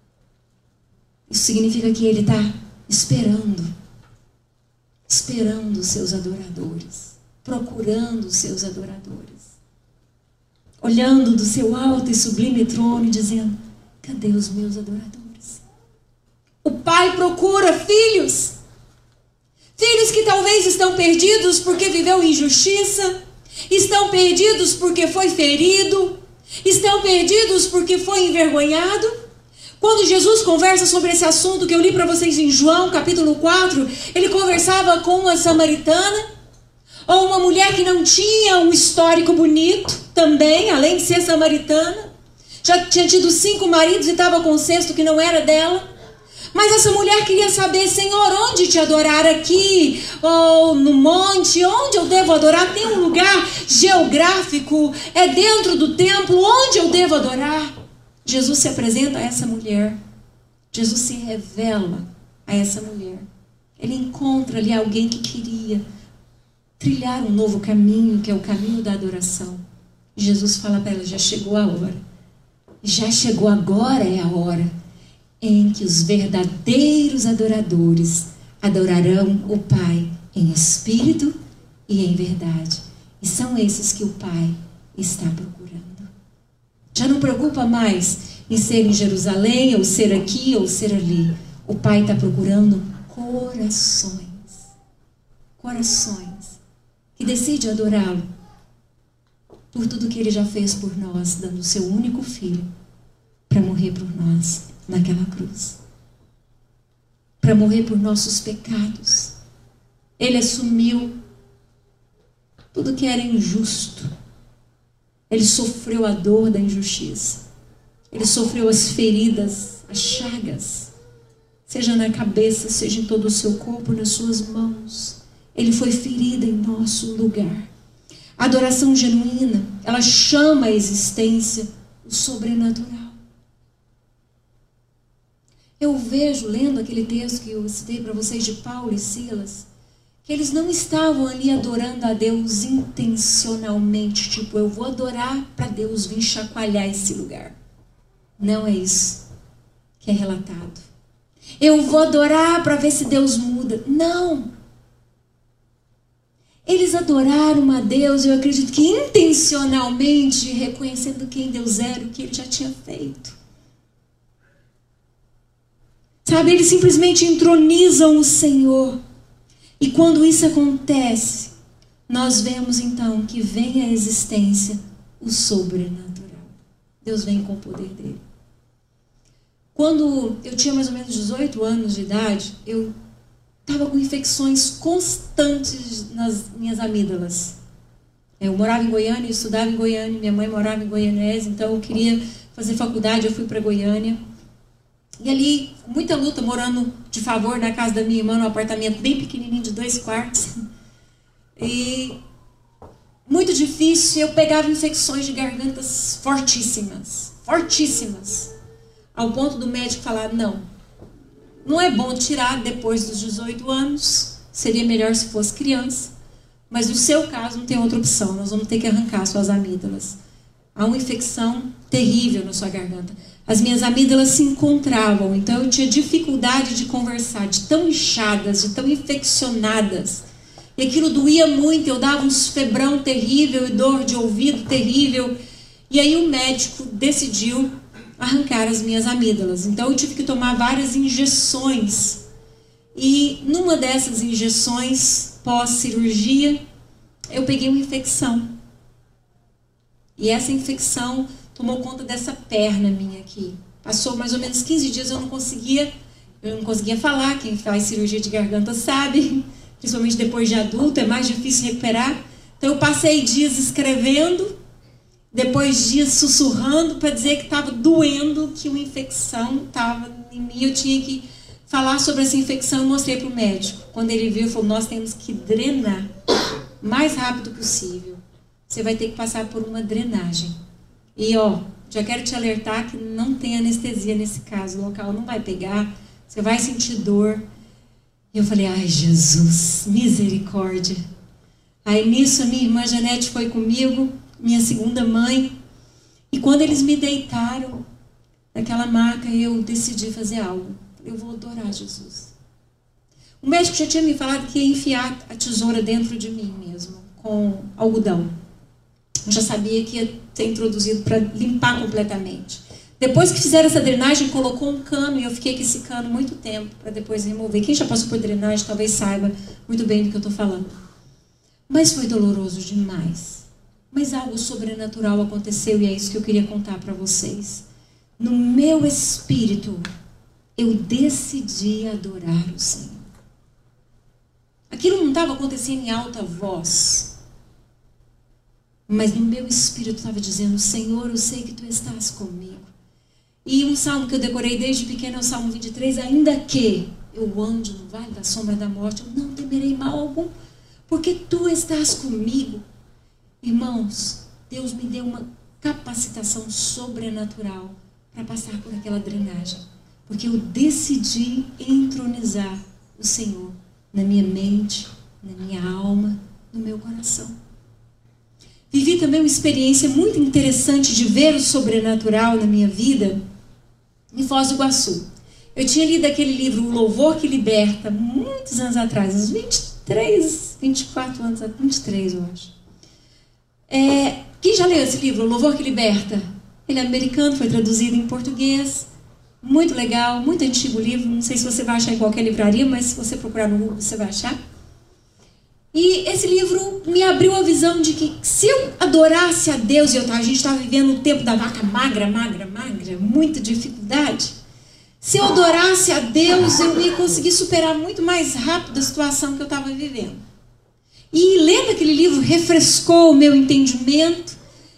Isso significa que ele está esperando, esperando os seus adoradores, procurando os seus adoradores, olhando do seu alto e sublime trono e dizendo: cadê os meus adoradores? O Pai procura filhos, filhos que talvez estão perdidos porque viveu injustiça, estão perdidos porque foi ferido, estão perdidos porque foi envergonhado. Quando Jesus conversa sobre esse assunto que eu li para vocês em João capítulo quatro, ele conversava com uma samaritana, ou uma mulher que não tinha um histórico bonito também, além de ser samaritana, já tinha tido cinco maridos e estava com um sexto que não era dela. Mas essa mulher queria saber: Senhor, onde te adorar? Aqui ou no monte? Onde eu devo adorar? Tem um lugar geográfico? É dentro do templo? Onde eu devo adorar? Jesus se apresenta a essa mulher. Jesus se revela a essa mulher. Ele encontra ali alguém que queria trilhar um novo caminho, que é o caminho da adoração. Jesus fala para ela: já chegou a hora. Já chegou agora, é a hora em que os verdadeiros adoradores adorarão o Pai em espírito e em verdade. E são esses que o Pai está procurando. Já não preocupa mais em ser em Jerusalém, ou ser aqui, ou ser ali. O Pai está procurando corações. Corações que decidem adorá-lo por tudo que Ele já fez por nós, dando o seu único Filho para morrer por nós naquela cruz, para morrer por nossos pecados. Ele assumiu tudo que era injusto. Ele sofreu a dor da injustiça. Ele sofreu as feridas, as chagas, seja na cabeça, seja em todo o seu corpo, nas suas mãos. Ele foi ferido em nosso lugar. A adoração genuína, ela chama à existência o sobrenatural. Eu vejo, lendo aquele texto que eu citei para vocês de Paulo e Silas, que eles não estavam ali adorando a Deus intencionalmente, tipo, eu vou adorar para Deus vir chacoalhar esse lugar. Não é isso que é relatado. Eu vou adorar para ver se Deus muda. Não. Eles adoraram a Deus, eu acredito que intencionalmente, reconhecendo quem Deus era, o que Ele já tinha feito. Sabe, eles simplesmente entronizam o Senhor. E quando isso acontece, nós vemos então que vem à existência o sobrenatural. Deus vem com o poder dele. Quando eu tinha mais ou menos dezoito anos de idade, eu estava com infecções constantes nas minhas amígdalas. Eu morava em Goiânia, eu estudava em Goiânia, minha mãe morava em Goianésia, então eu queria fazer faculdade, eu fui para Goiânia. E ali, com muita luta, morando de favor na casa da minha irmã, num apartamento bem pequenininho de dois quartos. E muito difícil, eu pegava infecções de gargantas fortíssimas, fortíssimas. Ao ponto do médico falar: não, não é bom tirar depois dos dezoito anos, seria melhor se fosse criança, mas no seu caso não tem outra opção, nós vamos ter que arrancar suas amígdalas. Há uma infecção terrível na sua garganta. As minhas amígdalas se encontravam, então eu tinha dificuldade de conversar, de tão inchadas, de tão infeccionadas. E aquilo doía muito, eu dava uns febrão terrível e dor de ouvido terrível. E aí o médico decidiu arrancar as minhas amígdalas. Então eu tive que tomar várias injeções. E numa dessas injeções, pós-cirurgia, eu peguei uma infecção. E essa infecção tomou conta dessa perna minha aqui. Passou mais ou menos quinze dias, eu não conseguia, eu não conseguia falar. Quem faz cirurgia de garganta sabe, principalmente depois de adulto, é mais difícil recuperar. Então eu passei dias escrevendo, depois dias sussurrando para dizer que estava doendo, que uma infecção estava em mim. Eu tinha que falar sobre essa infecção, eu mostrei para o médico. Quando ele viu, ele falou, nós temos que drenar o mais rápido possível. Você vai ter que passar por uma drenagem. E ó, já quero te alertar que não tem anestesia nesse caso. O local não vai pegar, você vai sentir dor. E eu falei, ai Jesus, misericórdia. Aí nisso a minha irmã Janete foi comigo, minha segunda mãe. E quando eles me deitaram naquela maca, eu decidi fazer algo. Eu vou adorar Jesus. O médico já tinha me falado que ia enfiar a tesoura dentro de mim mesmo, com algodão. Eu já sabia que ia ser introduzido para limpar completamente. Depois que fizeram essa drenagem, colocou um cano e eu fiquei com esse cano muito tempo para depois remover. Quem já passou por drenagem talvez saiba muito bem do que eu estou falando. Mas foi doloroso demais. Mas algo sobrenatural aconteceu e é isso que eu queria contar para vocês. No meu espírito, eu decidi adorar o Senhor. Aquilo não estava acontecendo em alta voz. Mas no meu espírito estava dizendo, Senhor, eu sei que Tu estás comigo. E um salmo que eu decorei desde pequeno é o Salmo vinte e três, ainda que eu ande no vale da sombra da morte, eu não temerei mal algum, porque Tu estás comigo. Irmãos, Deus me deu uma capacitação sobrenatural para passar por aquela drenagem. Porque eu decidi entronizar o Senhor na minha mente, na minha alma, no meu coração. Vivi também uma experiência muito interessante de ver o sobrenatural na minha vida em Foz do Iguaçu. Eu tinha lido aquele livro, O Louvor que Liberta, muitos anos atrás, uns vinte e três, vinte e quatro anos, vinte e três eu acho. É, quem já leu esse livro, O Louvor que Liberta? Ele é americano, foi traduzido em português. Muito legal, muito antigo o livro. Não sei se você vai achar em qualquer livraria, mas se você procurar no Google, você vai achar. E esse livro me abriu a visão de que se eu adorasse a Deus, e eu, a gente estava vivendo o tempo da vaca magra, magra, magra, muita dificuldade. Se eu adorasse a Deus, eu ia conseguir superar muito mais rápido a situação que eu estava vivendo. E lendo aquele livro, refrescou o meu entendimento.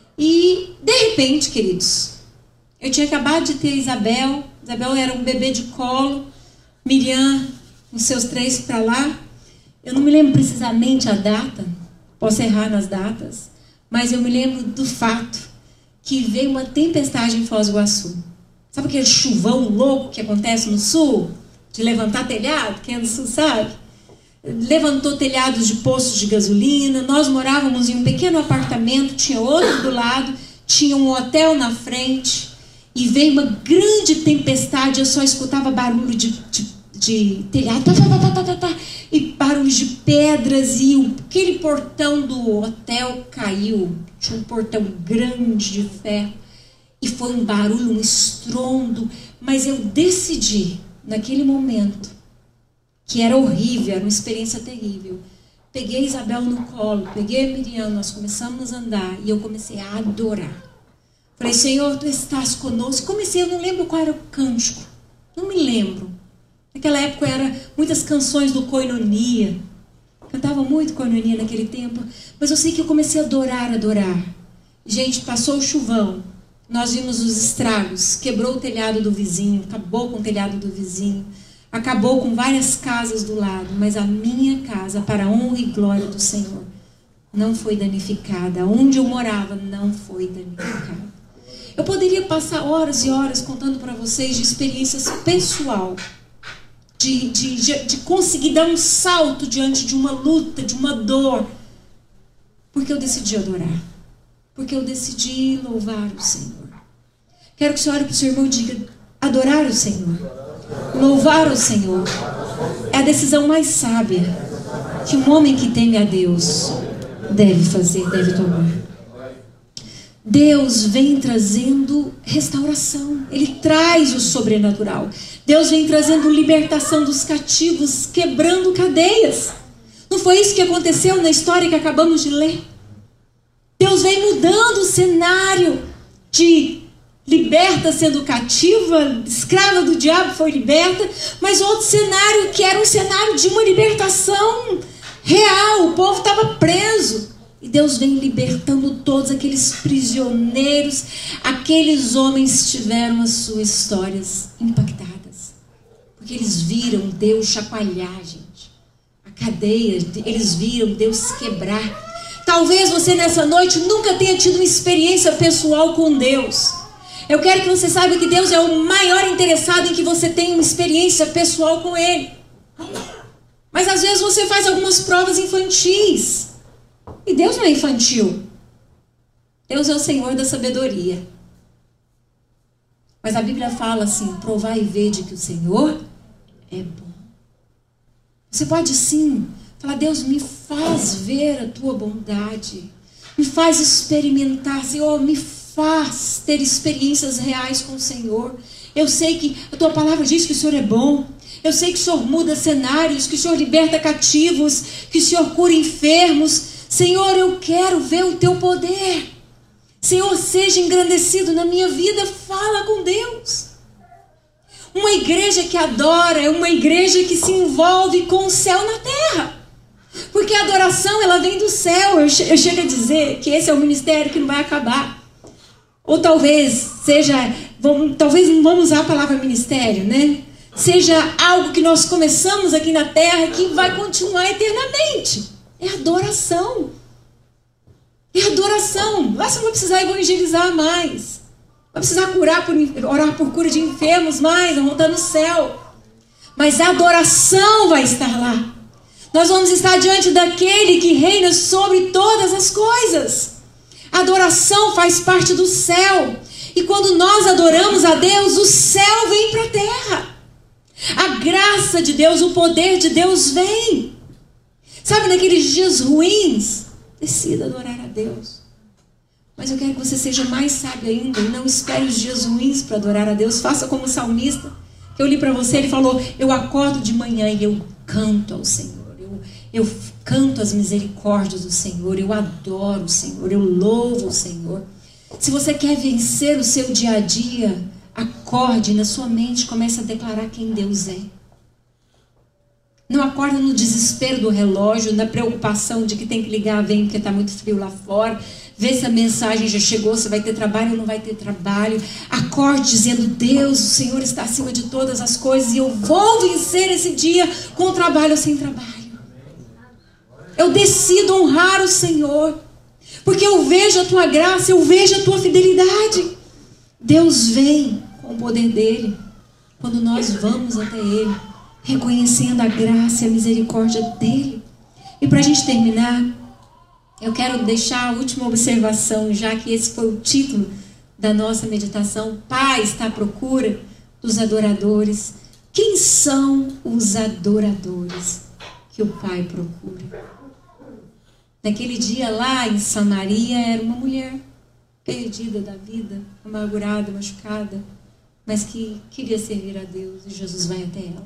E, de repente, queridos, eu tinha acabado de ter Isabel. Isabel era um bebê de colo. Miriam, os seus três para lá. Eu não me lembro precisamente a data. Posso errar nas datas. Mas eu me lembro do fato que veio uma tempestade em Foz do Iguaçu. Sabe aquele chuvão louco que acontece no sul? De levantar telhado? Quem é do sul sabe? Levantou telhados de postos de gasolina. Nós morávamos em um pequeno apartamento, tinha outro do lado, tinha um hotel na frente, e veio uma grande tempestade. Eu só escutava barulho de, de, de telhado, tá, tá, tá, tá, tá, tá, e barulhos de pedras, e o, aquele portão do hotel caiu. Tinha um portão grande de ferro, e foi um barulho, um estrondo. Mas eu decidi, naquele momento, que era horrível, era uma experiência terrível. Peguei Isabel no colo, peguei a Miriam, nós começamos a andar e eu comecei a adorar. Falei, Senhor, Tu estás conosco. Comecei, eu não lembro qual era o cântico, não me lembro. Naquela época eram muitas canções do Koinonia, cantava muito Koinonia naquele tempo, mas eu sei que eu comecei a adorar, adorar. Gente, passou o chuvão, nós vimos os estragos, quebrou o telhado do vizinho, acabou com o telhado do vizinho, acabou com várias casas do lado, mas a minha casa, para a honra e glória do Senhor, não foi danificada. Onde eu morava não foi danificada. Eu poderia passar horas e horas contando para vocês de experiências pessoal, de, de, de, de conseguir dar um salto diante de uma luta, de uma dor, porque eu decidi adorar, porque eu decidi louvar o Senhor. Quero que você olhe para o seu irmão e diga, adorar o Senhor. Louvar o Senhor é a decisão mais sábia que um homem que teme a Deus deve fazer, deve tomar. Deus vem trazendo restauração, Ele traz o sobrenatural. Deus vem trazendo libertação dos cativos, quebrando cadeias. Não foi isso que aconteceu na história que acabamos de ler? Deus vem mudando o cenário de liberta sendo cativa, escrava do diabo foi liberta, mas outro cenário que era um cenário de uma libertação real, o povo estava preso, e Deus vem libertando todos aqueles prisioneiros. Aqueles homens tiveram as suas histórias impactadas, porque Porque eles viram Deus chacoalhar, gente. A cadeia, eles viram Deus quebrar. Talvez você nessa noite nunca tenha tido uma experiência pessoal com Deus. Eu quero que você saiba que Deus é o maior interessado em que você tenha uma experiência pessoal com Ele. Mas às vezes você faz algumas provas infantis. E Deus não é infantil. Deus é o Senhor da sabedoria. Mas a Bíblia fala assim: provai e vede que o Senhor é bom. Você pode sim falar: Deus, me faz ver a tua bondade. Me faz experimentar, Senhor, me faz ter experiências reais com o Senhor. Eu sei que a tua palavra diz que o Senhor é bom. Eu sei que o Senhor muda cenários, que o Senhor liberta cativos, que o Senhor cura enfermos. Senhor, eu quero ver o teu poder. Senhor, seja engrandecido na minha vida. Fala com Deus. Uma igreja que adora é uma igreja que se envolve com o céu na terra. Porque a adoração, ela vem do céu. Eu, eu chego a dizer que esse é o ministério que não vai acabar. Ou talvez seja, vamos, talvez não vamos usar a palavra ministério, né? Seja algo que nós começamos aqui na terra que vai continuar eternamente. É adoração. É adoração. Lá você não vai precisar evangelizar mais. Não vai precisar curar por, orar por cura de enfermos mais, vão estar no céu. Mas a adoração vai estar lá. Nós vamos estar diante daquele que reina sobre todas as coisas. A adoração faz parte do céu. E quando nós adoramos a Deus, o céu vem para a terra. A graça de Deus, o poder de Deus vem. Sabe, naqueles dias ruins, decida adorar a Deus. Mas eu quero que você seja mais sábio ainda e não espere os dias ruins para adorar a Deus. Faça como o salmista, que eu li para você. Ele falou: eu acordo de manhã e eu canto ao Senhor. Eu, eu canto as misericórdias do Senhor. Eu adoro o Senhor. Eu louvo o Senhor. Se você quer vencer o seu dia a dia, acorde na sua mente, comece a declarar quem Deus é. Não acorda no desespero do relógio, na preocupação de que tem que ligar, vem porque está muito frio lá fora. Vê se a mensagem já chegou, se vai ter trabalho ou não vai ter trabalho. Acorde dizendo: Deus, o Senhor está acima de todas as coisas e eu vou vencer esse dia com trabalho ou sem trabalho. Eu decido honrar o Senhor, porque eu vejo a tua graça, eu vejo a tua fidelidade. Deus vem com o poder dele quando nós vamos até ele, reconhecendo a graça e a misericórdia dele. E para a gente terminar, eu quero deixar a última observação, já que esse foi o título da nossa meditação. Pai está à procura dos adoradores. Quem são os adoradores que o Pai procura? Naquele dia lá em Samaria era uma mulher perdida da vida, amargurada, machucada, mas que queria servir a Deus, e Jesus vai até ela.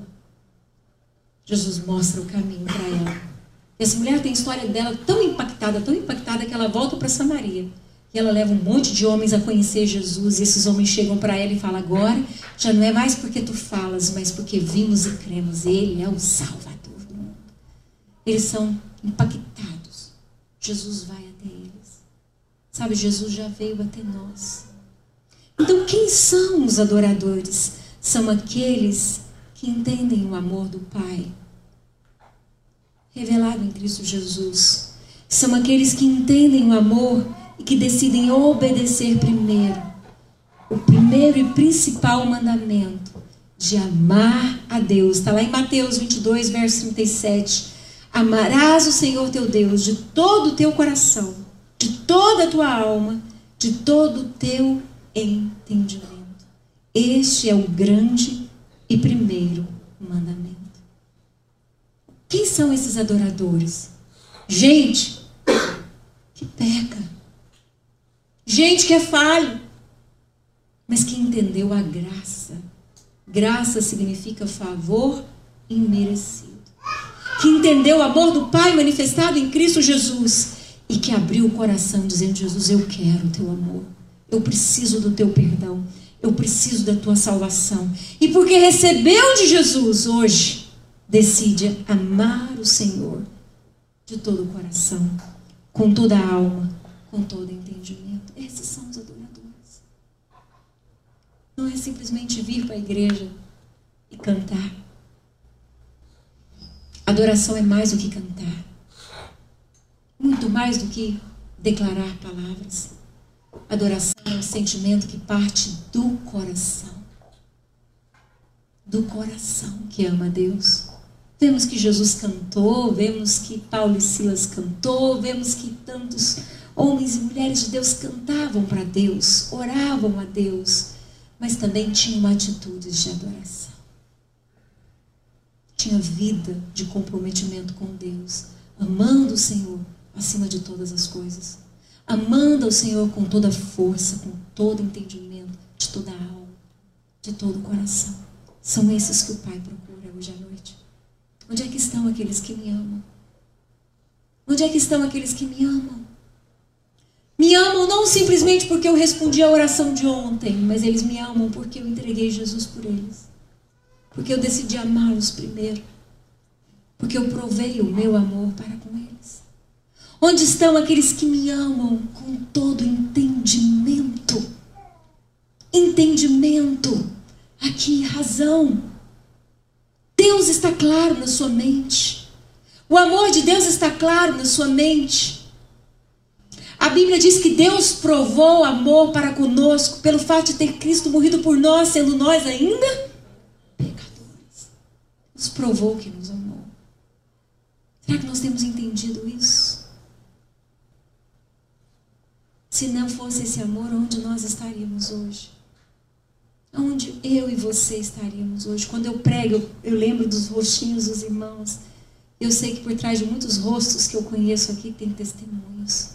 Jesus mostra o caminho para ela. Essa mulher tem a história dela tão impactada, tão impactada, que ela volta para Samaria. E ela leva um monte de homens a conhecer Jesus. E esses homens chegam para ela e falam: agora já não é mais porque tu falas, mas porque vimos e cremos. Ele é o Salvador do mundo. Eles são impactados. Jesus vai até eles. Sabe, Jesus já veio até nós. Então, quem são os adoradores? São aqueles que entendem o amor do Pai revelado em Cristo Jesus. São aqueles que entendem o amor e que decidem obedecer primeiro o primeiro e principal mandamento de amar a Deus. Está lá em Mateus vinte e dois, verso trinta e sete. Amarás o Senhor teu Deus de todo o teu coração, de toda a tua alma, de todo o teu entendimento. Este é o grande e primeiro mandamento. Quem são esses adoradores? Gente que peca, gente que é falho, mas que entendeu a graça. Graça significa favor imerecido. Que entendeu o amor do Pai manifestado em Cristo Jesus e que abriu o coração dizendo: Jesus, eu quero o teu amor, eu preciso do teu perdão, eu preciso da tua salvação. E porque recebeu de Jesus, hoje decide amar o Senhor de todo o coração, com toda a alma, com todo o entendimento. Esses são os adoradores. Não é simplesmente vir para a igreja e cantar. Adoração é mais do que cantar. Muito mais do que declarar palavras. Adoração é um sentimento que parte do coração. Do coração que ama a Deus. Vemos que Jesus cantou, vemos que Paulo e Silas cantou, vemos que tantos homens e mulheres de Deus cantavam para Deus, oravam a Deus, mas também tinham atitudes de adoração. Tinha vida de comprometimento com Deus, amando o Senhor acima de todas as coisas, amando ao Senhor com toda a força, com todo entendimento, de toda a alma, de todo o coração. São esses que o Pai procura hoje à noite. Onde é que estão aqueles que me amam? Onde é que estão aqueles que me amam? Me amam não simplesmente porque eu respondi a oração de ontem, mas eles me amam porque eu entreguei Jesus por eles. Porque eu decidi amá-los primeiro. Porque eu provei o meu amor para com eles. Onde estão aqueles que me amam com todo entendimento? Entendimento. Aqui, razão. Deus está claro na sua mente. O amor de Deus está claro na sua mente. A Bíblia diz que Deus provou amor para conosco pelo fato de ter Cristo morrido por nós, sendo nós ainda pecadores. Deus provou que nos amou. Será que nós temos entendido isso? Se não fosse esse amor, onde nós estaríamos hoje? Onde eu e você estaríamos hoje? Quando eu prego, eu, eu lembro dos rostinhos dos irmãos. Eu sei que por trás de muitos rostos que eu conheço aqui tem testemunhos.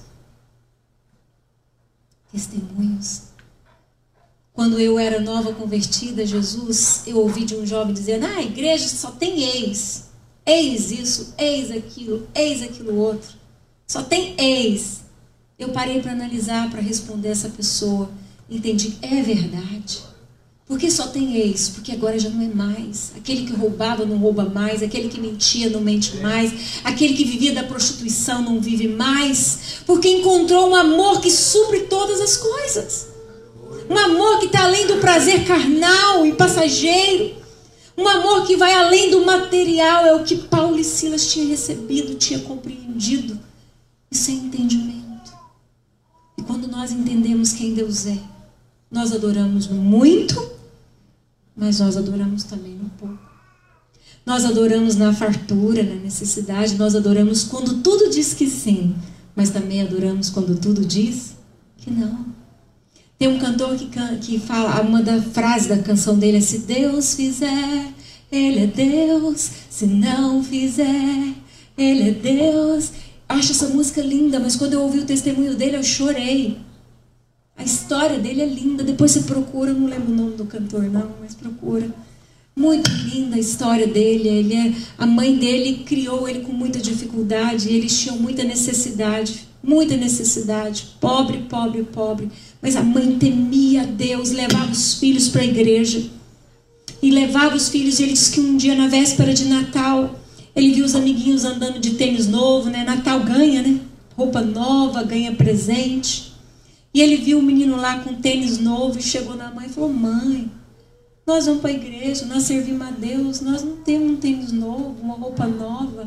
Testemunhos. Quando eu era nova convertida a Jesus, eu ouvi de um jovem dizendo: ah, a igreja só tem ex. Eis isso, eis aquilo, eis aquilo outro. Só tem ex. Eu parei para analisar, para responder essa pessoa. Entendi, é verdade. Por que só tem ex? Porque agora já não é mais. Aquele que roubava não rouba mais. Aquele que mentia não mente mais. Aquele que vivia da prostituição não vive mais. Porque encontrou um amor que supre todas as coisas. Um amor que está além do prazer carnal e passageiro. Um amor que vai além do material. É o que Paulo e Silas tinham recebido, tinham compreendido. Isso é entendimento. E quando nós entendemos quem Deus é, nós adoramos no muito, mas nós adoramos também no pouco. Nós adoramos na fartura, na necessidade. Nós adoramos quando tudo diz que sim, mas também adoramos quando tudo diz que não. Tem um cantor que, que fala, uma da frase da canção dele é: se Deus fizer, Ele é Deus. Se não fizer, Ele é Deus. Acho essa música linda, mas quando eu ouvi o testemunho dele, eu chorei. A história dele é linda. Depois você procura, eu não lembro o nome do cantor não, mas procura. Muito linda a história dele. Ele é, a mãe dele criou ele com muita dificuldade. Eles tinham muita necessidade. Muita necessidade. Pobre, pobre, pobre. Mas a mãe temia a Deus. Levava os filhos para a igreja. E levava os filhos. E ele disse que um dia, na véspera de Natal, ele viu os amiguinhos andando de tênis novo, né? Natal ganha, né? Roupa nova, ganha presente. E ele viu o menino lá com tênis novo e chegou na mãe e falou: mãe, nós vamos para a igreja, nós servimos a Deus, nós não temos um tênis novo, uma roupa nova.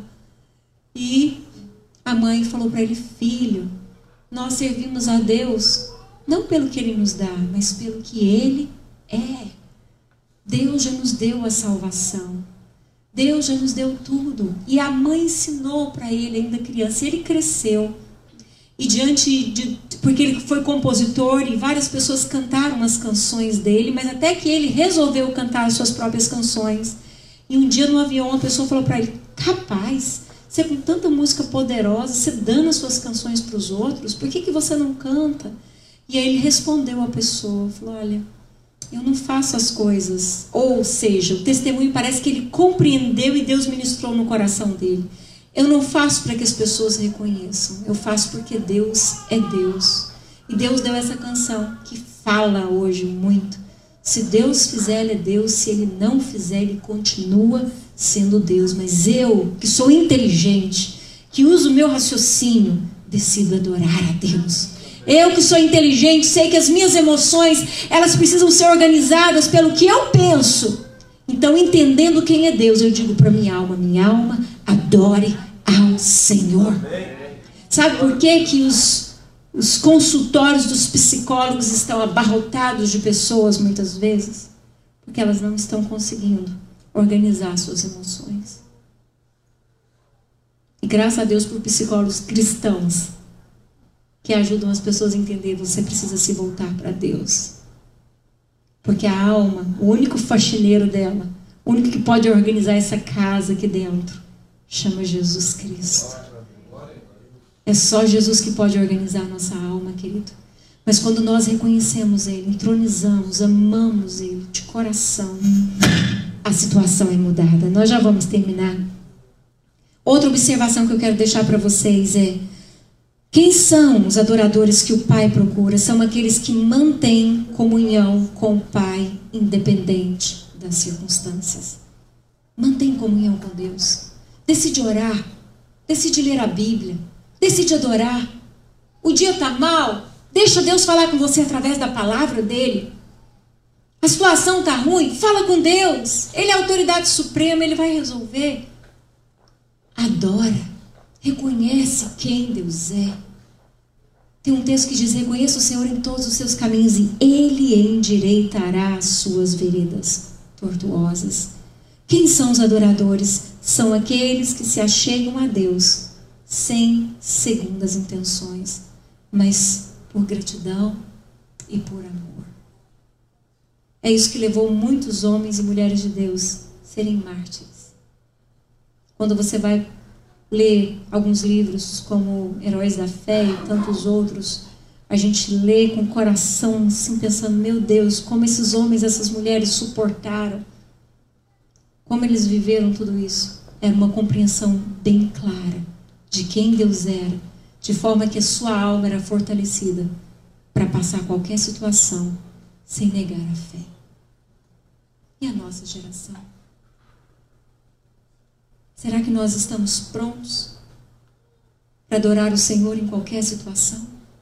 E a mãe falou para ele: filho, nós servimos a Deus não pelo que Ele nos dá, mas pelo que Ele é. Deus já nos deu a salvação. Deus já nos deu tudo. E a mãe ensinou para ele, ainda criança, e ele cresceu. E diante de... porque ele foi compositor e várias pessoas cantaram as canções dele, mas até que ele resolveu cantar as suas próprias canções. E um dia no avião uma pessoa falou para ele: rapaz, você com tanta música poderosa, você dando as suas canções para os outros, por que, que você não canta? E aí ele respondeu à pessoa, falou: olha, eu não faço as coisas. Ou seja, o testemunho parece que ele compreendeu e Deus ministrou no coração dele. Eu não faço para que as pessoas reconheçam. Eu faço porque Deus é Deus. E Deus deu essa canção que fala hoje muito. Se Deus fizer, Ele é Deus. Se Ele não fizer, Ele continua sendo Deus. Mas eu, que sou inteligente, que uso o meu raciocínio, decido adorar a Deus. Eu que sou inteligente, sei que as minhas emoções, elas precisam ser organizadas pelo que eu penso. Então, entendendo quem é Deus, eu digo para minha alma: minha alma, adore ao Senhor. Sabe por que que os, os consultórios dos psicólogos estão abarrotados de pessoas muitas vezes? Porque elas não estão conseguindo organizar suas emoções. E graças a Deus por psicólogos cristãos que ajudam as pessoas a entender: você precisa se voltar para Deus. Porque a alma, o único faxineiro dela, o único que pode organizar essa casa aqui dentro, chama Jesus Cristo. É só Jesus que pode organizar a nossa alma, querido. Mas quando nós reconhecemos Ele, entronizamos, amamos Ele de coração, a situação é mudada. Nós já vamos terminar. Outra observação que eu quero deixar para vocês é: quem são os adoradores que o Pai procura? São aqueles que mantêm comunhão com o Pai, independente das circunstâncias. Mantém comunhão com Deus. Decide orar. Decide ler a Bíblia. Decide adorar. O dia está mal. Deixa Deus falar com você através da palavra dele. A situação está ruim. Fala com Deus. Ele é a autoridade suprema. Ele vai resolver. Adora. Reconhece quem Deus é. Tem um texto que diz: reconheça o Senhor em todos os seus caminhos e Ele endireitará as suas veredas tortuosas. Quem são os adoradores? São aqueles que se achegam a Deus sem segundas intenções, mas por gratidão e por amor. É isso que levou muitos homens e mulheres de Deus a serem mártires. Quando você vai ler alguns livros como Heróis da Fé e tantos outros, a gente lê com o coração assim, pensando: meu Deus, como esses homens e essas mulheres suportaram, como eles viveram tudo isso. Era uma compreensão bem clara de quem Deus era, de forma que a sua alma era fortalecida para passar qualquer situação sem negar a fé. E a nossa geração? Será que nós estamos prontos para adorar o Senhor em qualquer situação?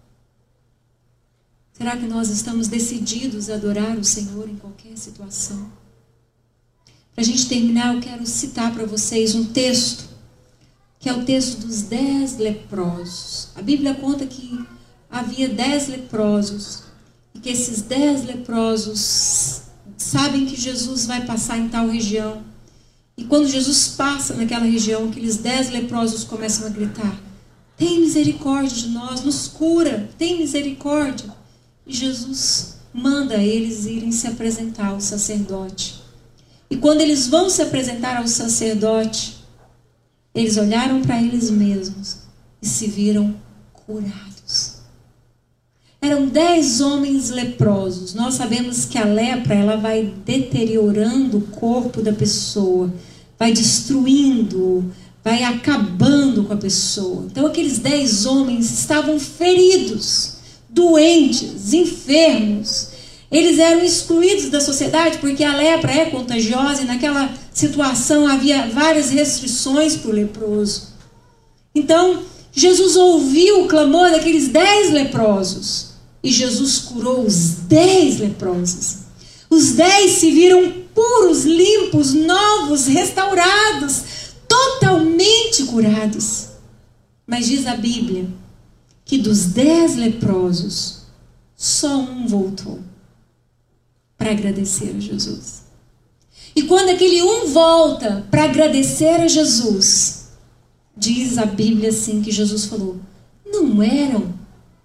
Será que nós estamos decididos a adorar o Senhor em qualquer situação? Para a gente terminar, eu quero citar para vocês um texto, que é o texto dos dez leprosos. A Bíblia conta que havia dez leprosos, e que esses dez leprosos sabem que Jesus vai passar em tal região. E quando Jesus passa naquela região, aqueles dez leprosos começam a gritar: tem misericórdia de nós, nos cura, tem misericórdia. E Jesus manda eles irem se apresentar ao sacerdote. E quando eles vão se apresentar ao sacerdote, eles olharam para eles mesmos e se viram curados. Eram dez homens leprosos. Nós sabemos que a lepra, ela vai deteriorando o corpo da pessoa, vai destruindo, vai acabando com a pessoa. Então aqueles dez homens estavam feridos, doentes, enfermos. Eles eram excluídos da sociedade porque a lepra é contagiosa e naquela situação havia várias restrições para o leproso. Então Jesus ouviu o clamor daqueles dez leprosos e Jesus curou os dez leprosos. Os dez se viram puros, limpos, novos, restaurados, totalmente curados. Mas diz a Bíblia que dos dez leprosos, só um voltou para agradecer a Jesus. E quando aquele um volta para agradecer a Jesus, diz a Bíblia assim que Jesus falou: não eram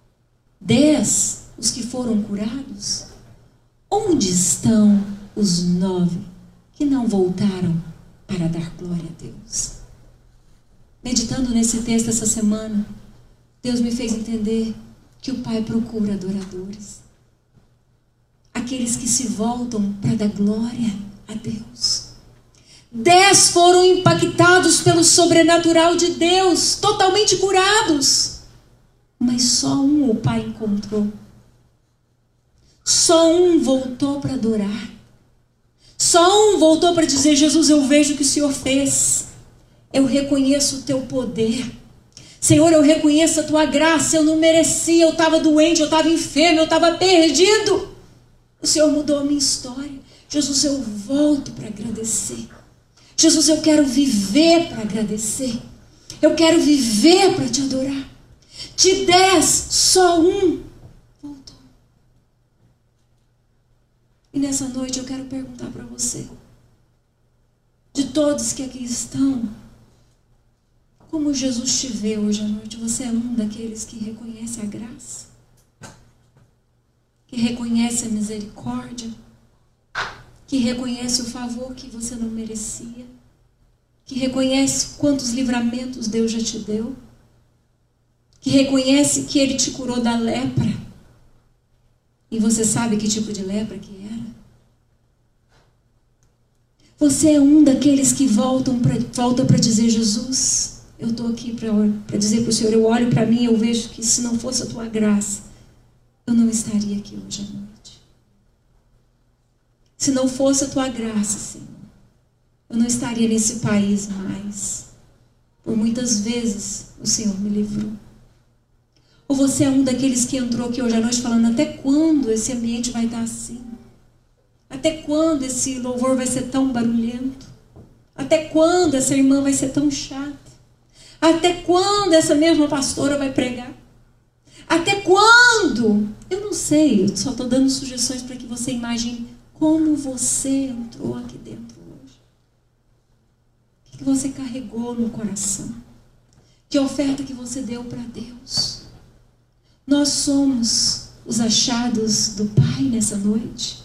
dez os que foram curados? Onde estão os nove que não voltaram para dar glória a Deus? Meditando nesse texto essa semana, Deus me fez entender que o Pai procura adoradores. Aqueles que se voltam para dar glória a Deus. Dez foram impactados pelo sobrenatural de Deus, totalmente curados. Mas só um o Pai encontrou. Só um voltou para adorar. Só um voltou para dizer: Jesus, eu vejo o que o Senhor fez. Eu reconheço o teu poder. Senhor, eu reconheço a tua graça. Eu não merecia, eu estava doente, eu estava enfermo, eu estava perdido. O Senhor mudou a minha história. Jesus, eu volto para agradecer. Jesus, eu quero viver para agradecer. Eu quero viver para te adorar. De dez, só um voltou. E nessa noite eu quero perguntar para você, de todos que aqui estão, como Jesus te vê hoje à noite? Você é um daqueles que reconhece a graça? Que reconhece a misericórdia? Que reconhece o favor que você não merecia? Que reconhece quantos livramentos Deus já te deu? Que reconhece que Ele te curou da lepra? E você sabe que tipo de lepra que era? Você é um daqueles que voltam para volta para dizer, Jesus, eu estou aqui para dizer para o Senhor, eu olho para mim e eu vejo que se não fosse a tua graça, eu não estaria aqui hoje à noite. Se não fosse a tua graça, Senhor, eu não estaria nesse país mais. Por muitas vezes o Senhor me livrou. Ou você é um daqueles que entrou aqui hoje à noite falando, até quando esse ambiente vai estar assim? Até quando esse louvor vai ser tão barulhento? Até quando essa irmã vai ser tão chata? Até quando essa mesma pastora vai pregar? Até quando? Eu não sei, eu só estou dando sugestões para que você imagine como você entrou aqui dentro hoje. O que você carregou no coração? Que oferta que você deu para Deus? Nós somos os achados do Pai nessa noite.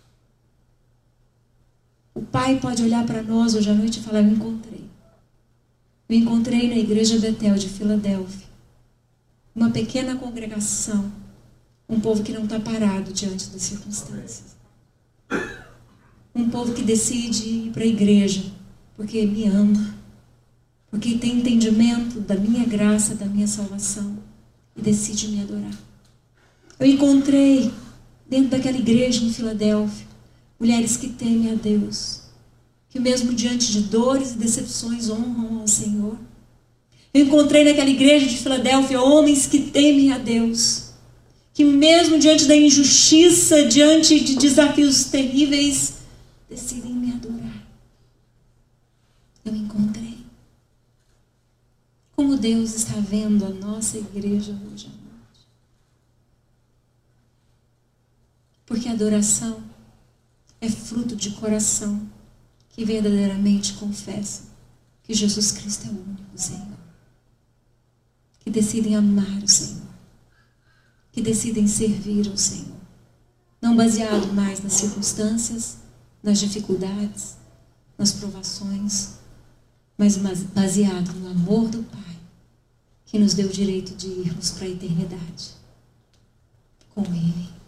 O Pai pode olhar para nós hoje à noite e falar, eu encontrei. Eu encontrei na igreja Betel de Filadélfia uma pequena congregação, um povo que não está parado diante das circunstâncias. Um povo que decide ir para a igreja porque me ama, porque tem entendimento da minha graça, da minha salvação e decide me adorar. Eu encontrei dentro daquela igreja em Filadélfia mulheres que temem a Deus, que mesmo diante de dores e decepções honram ao Senhor. Eu encontrei naquela igreja de Filadélfia homens que temem a Deus, que mesmo diante da injustiça, diante de desafios terríveis, decidem me adorar. Eu encontrei. Como Deus está vendo a nossa igreja hoje à noite. Porque a adoração é fruto de coração que verdadeiramente confessa que Jesus Cristo é o único Senhor. Que decidem amar o Senhor. Que decidem servir ao Senhor. Não baseado mais nas circunstâncias, nas dificuldades, nas provações, mas baseado no amor do Pai, que nos deu o direito de irmos para a eternidade com Ele.